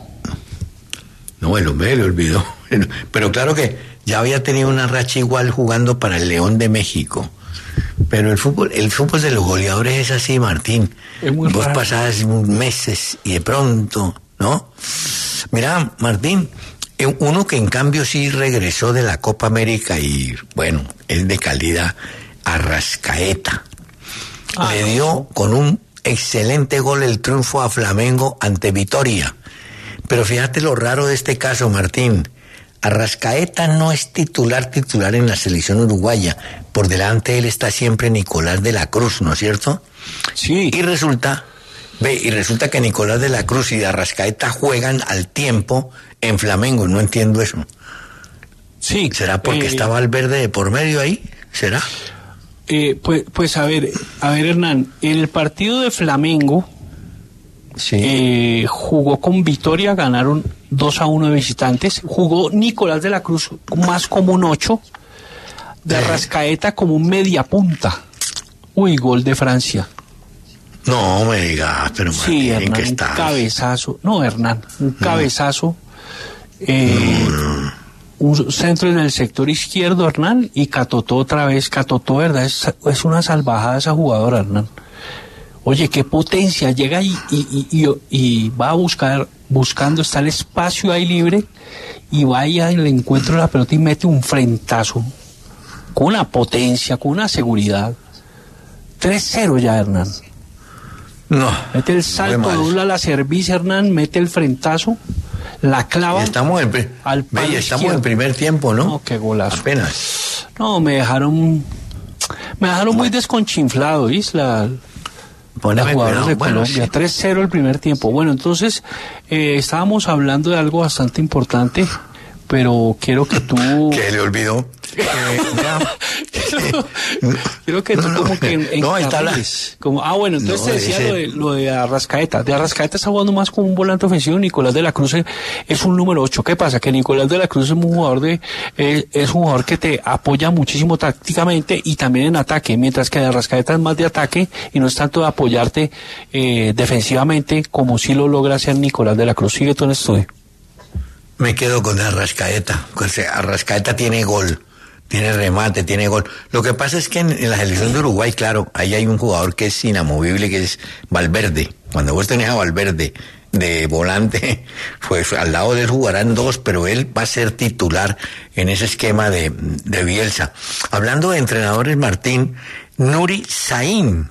No, el hombre le olvidó. Pero claro que ya había tenido una racha igual jugando para el León de México. Pero el fútbol de los goleadores es así, Martín. Es muy Vos raro. pasás meses y de pronto, ¿no? Mira, Martín, uno que en cambio sí regresó de la Copa América y, bueno, es de calidad, Arrascaeta. Le dio con un excelente gol el triunfo a Flamengo ante Vitória. Pero fíjate lo raro de este caso, Martín. Arrascaeta no es titular en la selección uruguaya. Por delante de él está siempre Nicolás de la Cruz, ¿no es cierto? Sí. Y resulta que Nicolás de la Cruz y de Arrascaeta juegan al tiempo en Flamengo. No entiendo eso. Sí. ¿Será porque está Valverde de por medio ahí? ¿Será? Pues a ver, Hernán, el partido de Flamengo jugó con Vitória, ganaron 2-1 de visitantes. Jugó Nicolás de la Cruz más como un 8, de Arrascaeta como un media punta. Uy, gol de Francia. No me digas, pero Martín, sí, Hernán, ¿en qué un estás? cabezazo. No, Hernán, un cabezazo. Un centro en el sector izquierdo, Hernán, y Catotó otra vez. Catotó, ¿verdad? Es una salvajada esa jugadora, Hernán. Oye, qué potencia, llega y va buscando, está el espacio ahí libre, y vaya al encuentro de la pelota y mete un frentazo, con una potencia, con una seguridad. 3-0 ya, Hernán. No. Mete el salto, dobla la cerviz, Hernán, mete el frentazo, la clava. Estamos en primer tiempo, ¿no? No, qué golazo. Apenas. No, me dejaron muy desconchinflado, ¿viste? Los jugadores de Colombia, sí. 3-0 el primer tiempo. Bueno, entonces estábamos hablando de algo bastante importante, pero quiero que tú... ¿Qué le olvidó? Quiero que tú como que no, está bueno, entonces te decía lo de Arrascaeta. De Arrascaeta está jugando más como un volante ofensivo. Nicolás de la Cruz es un número 8. ¿Qué pasa? Que Nicolás de la Cruz es un jugador que te apoya muchísimo tácticamente y también en ataque, mientras que de Arrascaeta es más de ataque y no es tanto de apoyarte defensivamente como si lo logra hacer Nicolás de la Cruz. Sigue tú en estudio. Me quedo con Arrascaeta. Arrascaeta tiene gol, tiene remate, tiene gol. Lo que pasa es que en la selección de Uruguay, claro, ahí hay un jugador que es inamovible, que es Valverde. Cuando vos tenés a Valverde de volante, pues al lado de él jugarán dos, pero él va a ser titular en ese esquema de Bielsa. Hablando de entrenadores, Martín, Nuri Sahin,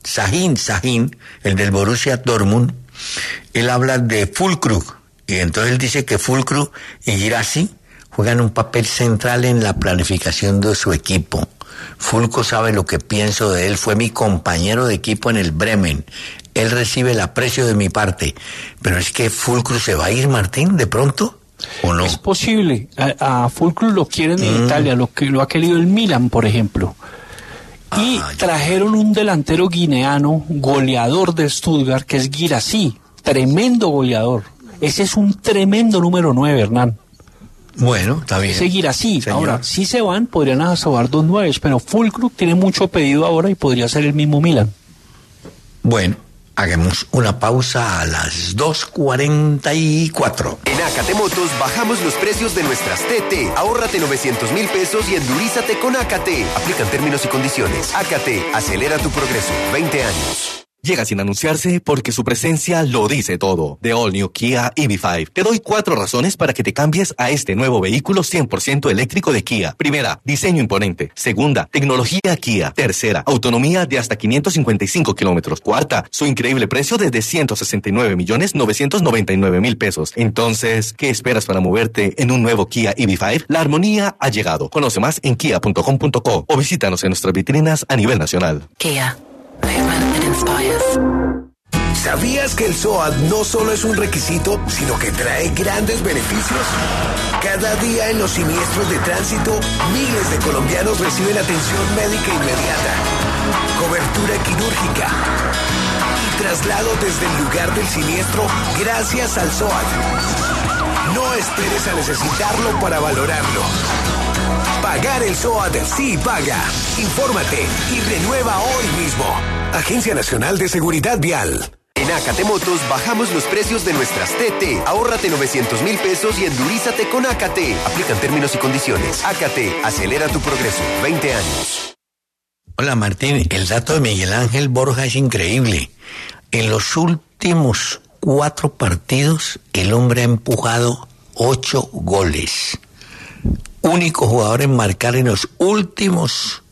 el del Borussia Dortmund, él habla de Füllkrug. Y entonces él dice que Füllkrug y Guirassy juegan un papel central en la planificación de su equipo. Füllkrug sabe lo que pienso de él, fue mi compañero de equipo en el Bremen. Él recibe el aprecio de mi parte. Pero es que Füllkrug se va a ir, Martín, de pronto, ¿o no? Es posible. A Füllkrug lo quieren en Italia, lo ha querido el Milan, por ejemplo. Y trajeron un delantero guineano, goleador de Stuttgart, que es Guirassy, tremendo goleador. Ese es un tremendo número 9, Hernán. Bueno, está bien. Seguir así. Señor. Ahora, si se van, podrían asobar 2 9, pero Füllkrug tiene mucho pedido ahora y podría ser el mismo Milan. Bueno, hagamos una pausa a las 2:44. En Acate Motos bajamos los precios de nuestras TT. Ahórrate 900,000 pesos y endurízate con Acate. Aplican términos y condiciones. Acate, acelera tu progreso. 20 años. Llega sin anunciarse porque su presencia lo dice todo. The All New Kia EV5. Te doy 4 razones para que te cambies a este nuevo vehículo 100% eléctrico de Kia. Primera, diseño imponente. Segunda, tecnología Kia. Tercera, autonomía de hasta 555 kilómetros. Cuarta, su increíble precio desde 169,999,000 pesos. Entonces, ¿qué esperas para moverte en un nuevo Kia EV5? La armonía ha llegado. Conoce más en kia.com.co o visítanos en nuestras vitrinas a nivel nacional. Kia. Movement that inspires. ¿Sabías que el SOAT no solo es un requisito, sino que trae grandes beneficios? Cada día en los siniestros de tránsito, miles de colombianos reciben atención médica inmediata, cobertura quirúrgica y traslado desde el lugar del siniestro gracias al SOAT. No esperes a necesitarlo para valorarlo. Pagar el SOAT sí paga. Infórmate y renueva hoy mismo. Agencia Nacional de Seguridad Vial. En Acate Motos bajamos los precios de nuestras TT. Ahórrate 900,000 pesos y endurízate con Acate. Aplican términos y condiciones. Acate, acelera tu progreso. 20 años. Hola Martín, el dato de Miguel Ángel Borja es increíble. En los últimos 4 partidos, el hombre ha empujado 8 goles. Único jugador en marcar en los últimos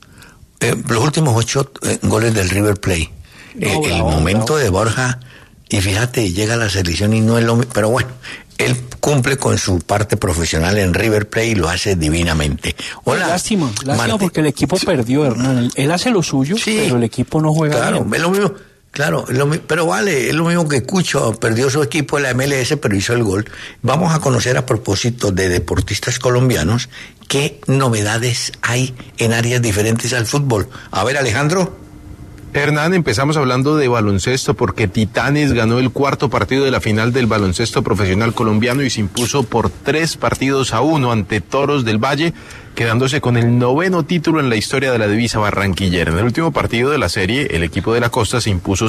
8 goles del River Plate. El momento de Borja, y fíjate, llega a la selección y no es lo mismo, pero bueno, él cumple con su parte profesional en River Plate y lo hace divinamente. Hola. Lástima porque el equipo perdió, Hernán. Él hace lo suyo, sí, pero el equipo no juega claro, bien. Es lo mismo. Claro, pero vale, es lo mismo que Cucho, perdió su equipo de la MLS, pero hizo el gol. Vamos a conocer, a propósito de deportistas colombianos, qué novedades hay en áreas diferentes al fútbol. A ver, Alejandro. Hernán, empezamos hablando de baloncesto porque Titanes ganó el 4º partido de la final del baloncesto profesional colombiano y se impuso por 3-1 ante Toros del Valle, quedándose con el 9º título en la historia de la divisa barranquillera. En el último partido de la serie, el equipo de la costa se impuso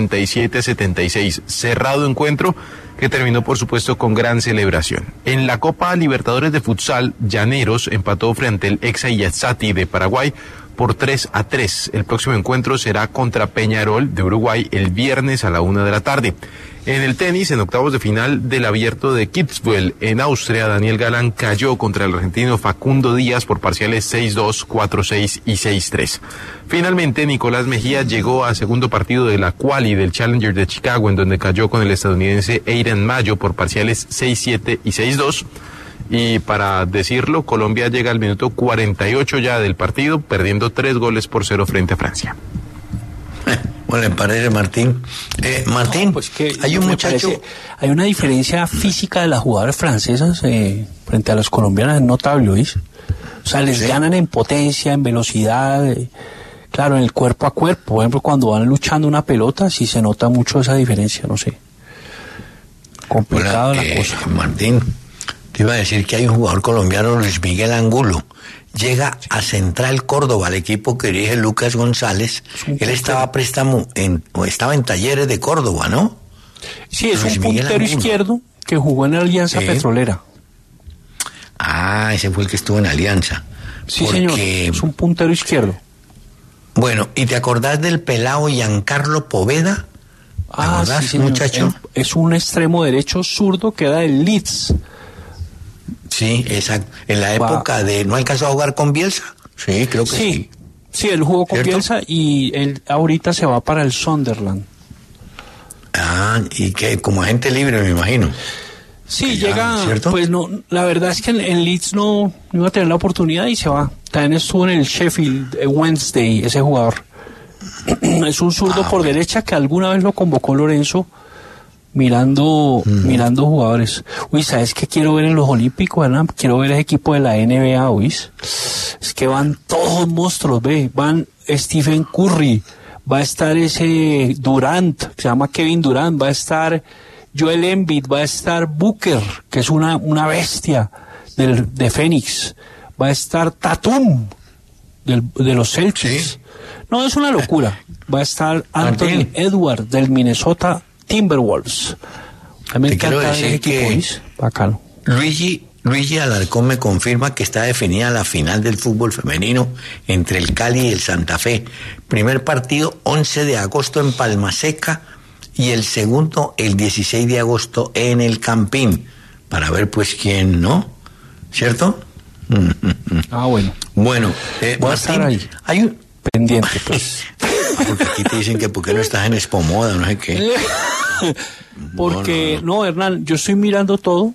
77-76, cerrado encuentro que terminó por supuesto con gran celebración. En la Copa Libertadores de Futsal, Llaneros empató frente al Exa Iazzati de Paraguay por 3-3. El próximo encuentro será contra Peñarol de Uruguay el viernes a la 1 de la tarde. En el tenis, en octavos de final del Abierto de Kitzbühel en Austria, Daniel Galán cayó contra el argentino Facundo Díaz por parciales 6-2, 4-6 y 6-3. Finalmente, Nicolás Mejía llegó al segundo partido de la quali del Challenger de Chicago, en donde cayó con el estadounidense Eiran Mayo por parciales 6-7 y 6-2. Y para decirlo, Colombia llega al minuto 48 ya del partido, perdiendo 3-0 frente a Francia. Bueno, ¿le parece, Martín? Martín, pues que hay un muchacho... hay una diferencia física de las jugadoras francesas frente a las colombianas, es notable, ¿oís? O sea, les ganan en potencia, en velocidad, claro, en el cuerpo a cuerpo. Por ejemplo, cuando van luchando una pelota, sí se nota mucho esa diferencia, no sé. Complicado la cosa. Martín, te iba a decir que hay un jugador colombiano, Luis Miguel Angulo, llega a Central Córdoba, el equipo que dirige Lucas González. Él estaba a préstamo estaba en Talleres de Córdoba, ¿no? Sí, es un puntero izquierdo que jugó en Alianza Petrolera. Ah, ese fue el que estuvo en Alianza. Sí, señor, es un puntero izquierdo. Bueno, ¿y te acordás del pelao Giancarlo Poveda? ¿Te acordás, sí, señor, muchacho? Es un extremo derecho zurdo que era del Leeds. Sí, exacto. En la época de... ¿No alcanzó a jugar con Bielsa? Sí, creo que sí. Sí, él jugó con Bielsa y él ahorita se va para el Sunderland. Ah, y que como agente libre, me imagino. Sí, llega, ¿cierto? Pues no, la verdad es que en Leeds no iba a tener la oportunidad y se va. También estuvo en el Sheffield Wednesday, ese jugador. Es un zurdo por derecha que alguna vez lo convocó Lorenzo mirando jugadores. Uy, ¿sabes qué quiero ver en los Olímpicos, Hernán? Quiero ver ese equipo de la NBA, ¿oís? Es que van todos monstruos, ve. Van Stephen Curry, va a estar ese Durant, que se llama Kevin Durant, va a estar Joel Embiid, va a estar Booker, que es una bestia. de Phoenix, va a estar Tatum de los Celtics. No, es una locura. Va a estar Anthony Edwards del Minnesota Timberwolves. A mí me encanta ese equipo, ¿sí? Bacano. Luigi Alarcón me confirma que está definida la final del fútbol femenino entre el Cali y el Santa Fe. Primer partido 11 de agosto en Palmaseca y el segundo el 16 de agosto en el Campín. Para ver pues quién, ¿no? ¿Cierto? Bueno. Bueno, voy a estar ahí. Hay un pendiente, pues. Porque aquí te dicen que por qué no estás en Expo Moda, no sé qué. Porque, no, Hernán, yo estoy mirando todo,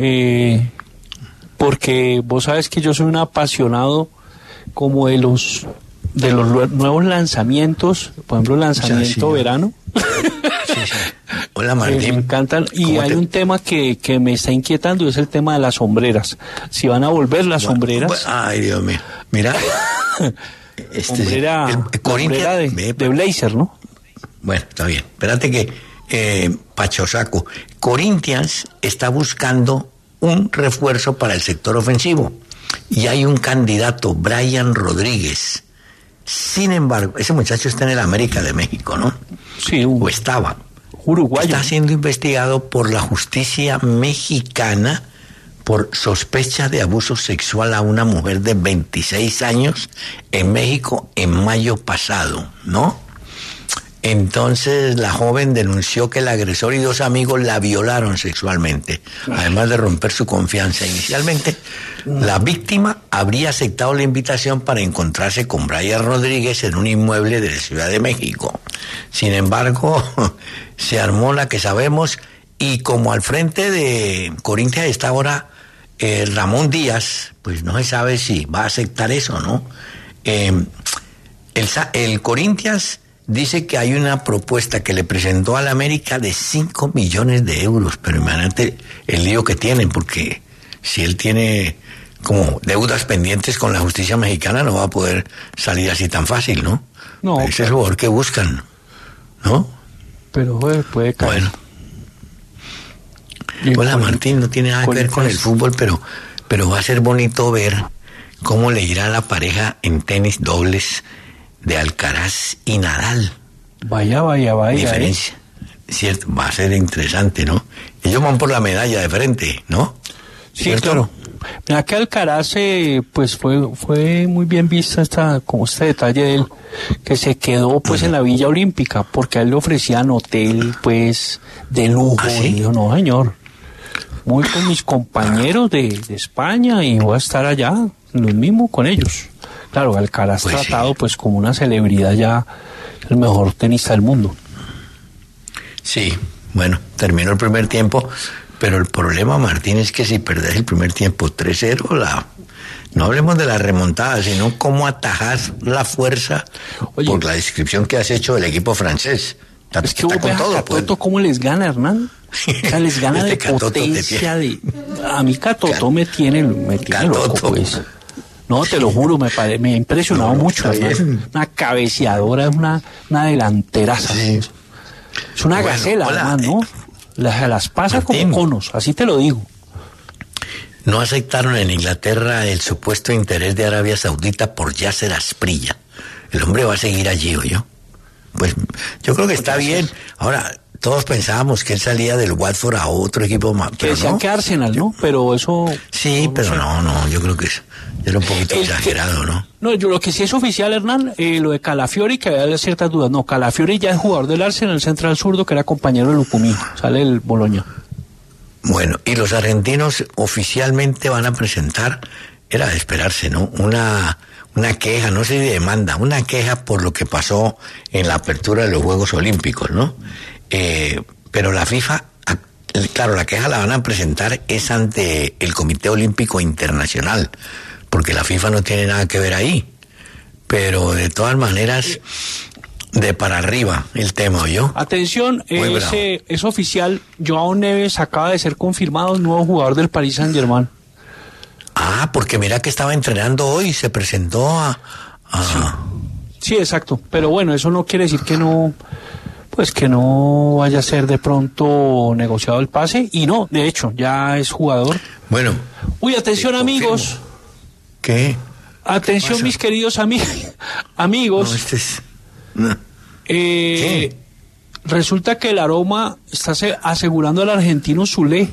porque vos sabes que yo soy un apasionado como de los nuevos lanzamientos, por ejemplo, el lanzamiento verano. Hola, Martín. Me encantan. Y hay un tema que me está inquietando, y es el tema de las sombreras. Si van a volver las sombreras. Ay, Dios mío. Mira. Sombrera de Blazer, ¿no? Bueno, está bien. Espérate que Pachosaco. Corinthians está buscando un refuerzo para el sector ofensivo. Y hay un candidato, Brian Rodríguez. Sin embargo, ese muchacho está en el América de México, ¿no? Sí. O estaba. Uruguayo. Está siendo investigado por la justicia mexicana por sospecha de abuso sexual a una mujer de 26 años en México en mayo pasado, ¿no? Entonces la joven denunció que el agresor y 2 amigos la violaron sexualmente, además de romper su confianza. Inicialmente, la víctima habría aceptado la invitación para encontrarse con Brian Rodríguez en un inmueble de la Ciudad de México. Sin embargo, se armó la que sabemos, y como al frente de Corinthians está ahora Ramón Díaz, pues no se sabe si va a aceptar eso, ¿no? El Corinthians dice que hay una propuesta que le presentó a la América de 5 millones de euros, pero imagínate el lío que tienen, porque si él tiene como deudas pendientes con la justicia mexicana, no va a poder salir así tan fácil, ¿no? No. Ese es el jugador que buscan, ¿no? Pero puede caer. Bueno. Hola, Martín, no tiene nada que ver con el fútbol, pero va a ser bonito ver cómo le irá a la pareja en tenis dobles de Alcaraz y Nadal. Vaya. Diferencia. Cierto, va a ser interesante, ¿no? Ellos van por la medalla de frente, ¿no? Sí, ¿cierto? claro. Mira que Alcaraz, pues fue muy bien vista como este detalle de él, que se quedó pues en la Villa Olímpica, porque a él le ofrecían hotel, pues, de lujo. ¿Ah, sí? Y dijo, no, señor, voy con mis compañeros de España y voy a estar allá, lo mismo con ellos. Claro, Alcaraz pues tratado pues como una celebridad, ya el mejor tenista del mundo. Sí, bueno, terminó el primer tiempo, pero el problema, Martín, es que si perdés el primer tiempo 3-0, no hablemos de la remontada, sino cómo atajar la fuerza. Oye, por la descripción que has hecho del equipo francés. Es que está con todo, Catoto, ¿cómo les gana, Hernán? O sea, les gana de potencia. A mí Catoto me tiene loco, pues. No, te lo juro, me ha impresionado mucho. Una cabeceadora, una delanteraza. Sí. Es una gacela, además, ¿no? Las pasa Martín, como conos, así te lo digo. No aceptaron en Inglaterra el supuesto interés de Arabia Saudita por Yasser Asprilla. El hombre va a seguir allí, ¿o yo? Pues yo creo que está bien. Ahora, todos pensábamos que él salía del Watford a otro equipo más. Que decían que Arsenal, ¿no? Pero eso... Sí, no, pero no, yo creo que era un poquito exagerado, ¿no? No, yo lo que sí es oficial, Hernán, lo de Calafiori, que había ciertas dudas. No, Calafiori ya es jugador del Arsenal, el central zurdo, que era compañero de Lupumí, sale el Boloña. Bueno, y los argentinos oficialmente van a presentar, era de esperarse, ¿no? Una queja, no sé si demanda, una queja por lo que pasó en la apertura de los Juegos Olímpicos, ¿no? Pero la FIFA, claro, la queja la van a presentar es ante el Comité Olímpico Internacional, porque la FIFA no tiene nada que ver ahí. Pero de todas maneras, de para arriba el tema, ¿oyó? Atención, es oficial, Joao Neves acaba de ser confirmado nuevo jugador del Paris Saint-Germain. Ah, porque mira que estaba entrenando hoy, se presentó Sí, exacto, pero bueno, eso no quiere decir que no... pues que no vaya a ser de pronto negociado el pase, y no, de hecho, ya es jugador. Bueno. Uy, atención amigos. ¿Qué? Atención ¿Qué mis queridos amigos. No, este es... No. Resulta que el Aroma está asegurando al argentino Zule.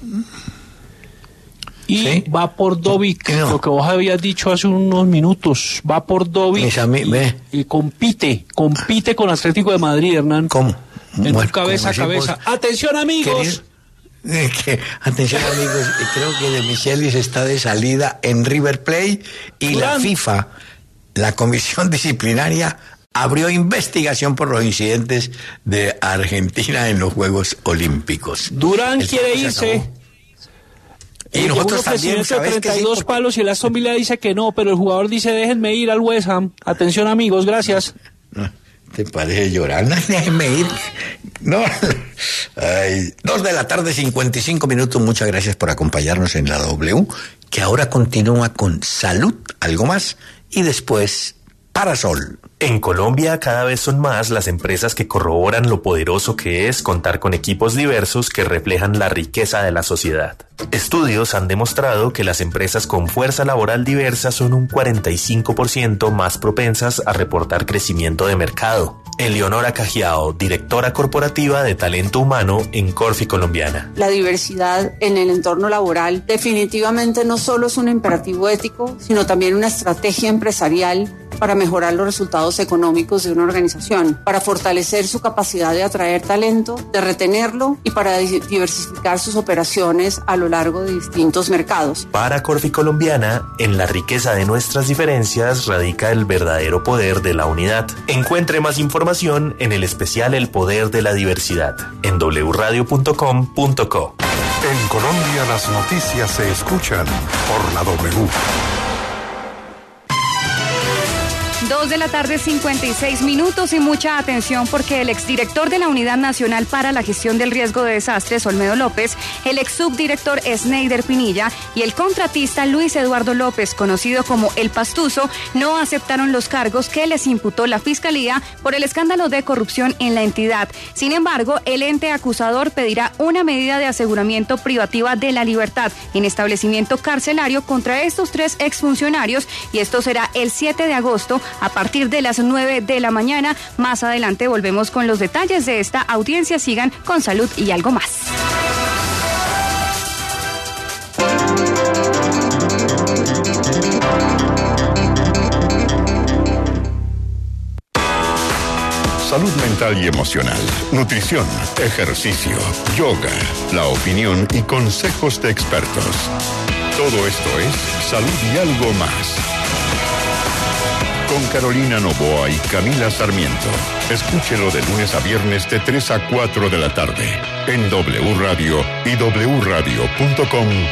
Y ¿sí? Va por Dovic, no. Lo que vos habías dicho hace unos minutos. Va por Dovic y compite con Atlético de Madrid, Hernán. ¿Cómo? En un cabeza a cabeza. ¡Atención, amigos! Atención, amigos. Creo que De Michelis está de salida en River Plate y la FIFA, la comisión disciplinaria, abrió investigación por los incidentes de Argentina en los Juegos Olímpicos. Durán quiere irse. Y nosotros también, ¿sabes 32 palos y el Aston Villa dice que no, pero el jugador dice déjenme ir al West Ham. Atención amigos, gracias. ¿Te parece llorar? Déjenme ir. No. Ay, 2:55 p.m. Muchas gracias por acompañarnos en la W, que ahora continúa con Salud, algo más, y después Parasol. En Colombia cada vez son más las empresas que corroboran lo poderoso que es contar con equipos diversos que reflejan la riqueza de la sociedad. Estudios han demostrado que las empresas con fuerza laboral diversa son un 45% más propensas a reportar crecimiento de mercado. Eleonora Cajiao, directora corporativa de talento humano en Corfi Colombiana. La diversidad en el entorno laboral definitivamente no solo es un imperativo ético, sino también una estrategia empresarial para mejorar los resultados económicos de una organización, para fortalecer su capacidad de atraer talento, de retenerlo y para diversificar sus operaciones a lo largo de distintos mercados. Para Corfi Colombiana, en la riqueza de nuestras diferencias radica el verdadero poder de la unidad. Encuentre más información en el especial El Poder de la Diversidad en wradio.com.co. En Colombia las noticias se escuchan por la W. 2:56 p.m. y mucha atención porque el exdirector de la Unidad Nacional para la Gestión del Riesgo de Desastres, Olmedo López, el ex subdirector Sneider Pinilla y el contratista Luis Eduardo López, conocido como El Pastuso, no aceptaron los cargos que les imputó la Fiscalía por el escándalo de corrupción en la entidad. Sin embargo, el ente acusador pedirá una medida de aseguramiento privativa de la libertad en establecimiento carcelario contra estos 3 exfuncionarios, y esto será el 7 de agosto a partir de las 9 de la mañana. Más adelante volvemos con los detalles de esta audiencia. Sigan con Salud y algo más. Salud mental y emocional, nutrición, ejercicio, yoga, la opinión y consejos de expertos. Todo esto es Salud y algo más. Con Carolina Noboa y Camila Sarmiento. Escúchelo de lunes a viernes de 3 a 4 de la tarde en W Radio y wradio.com.co.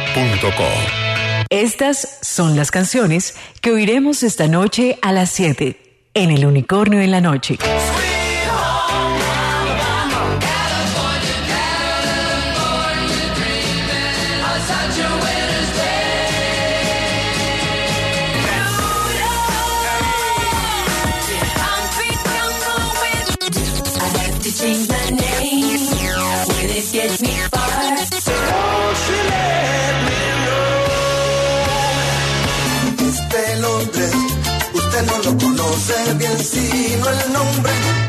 Estas son las canciones que oiremos esta noche a las 7 en El Unicornio en la Noche. Change my name when it gets me far. She let me know. Este Londres, usted no lo conoce bien, sino el nombre.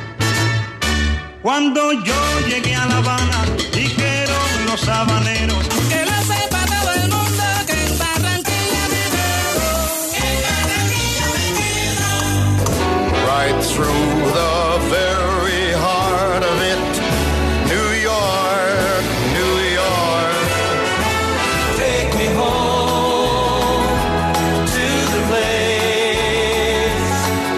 Cuando yo llegué a La Habana, dijeron los habaneros que la sepa todo el mundo que en Barranquilla me quedo. En Barranquilla me quedo. Right through the very heart of it, New York, New York. Take me home to the place I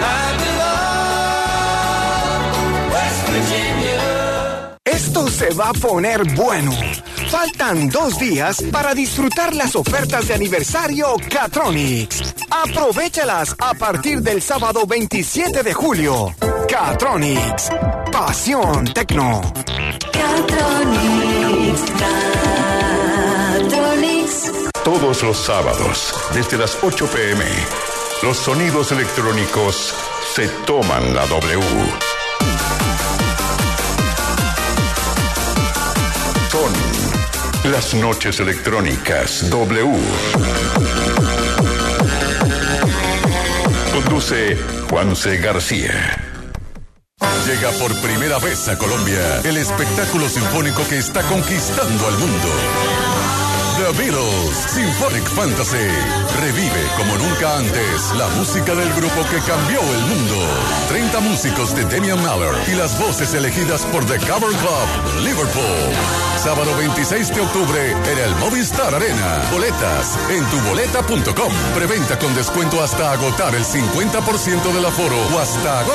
belong, West Virginia. Esto se va a poner bueno. Faltan 2 días para disfrutar las ofertas de aniversario Catronics. Aprovéchalas a partir del sábado 27 de julio. Catronics, pasión tecno. Catronics. Todos los sábados, desde las 8 p.m., los sonidos electrónicos se toman la W. Las noches electrónicas W. Conduce Juanse García. Llega por primera vez a Colombia el espectáculo sinfónico que está conquistando al mundo. The Beatles Symphonic Fantasy. Revive como nunca antes la música del grupo que cambió el mundo. 30 músicos de Damian Mahler y las voces elegidas por The Cover Club, Liverpool. Sábado 26 de octubre en el Movistar Arena. Boletas en tuboleta.com. Preventa con descuento hasta agotar el 50% del aforo o hasta agotar.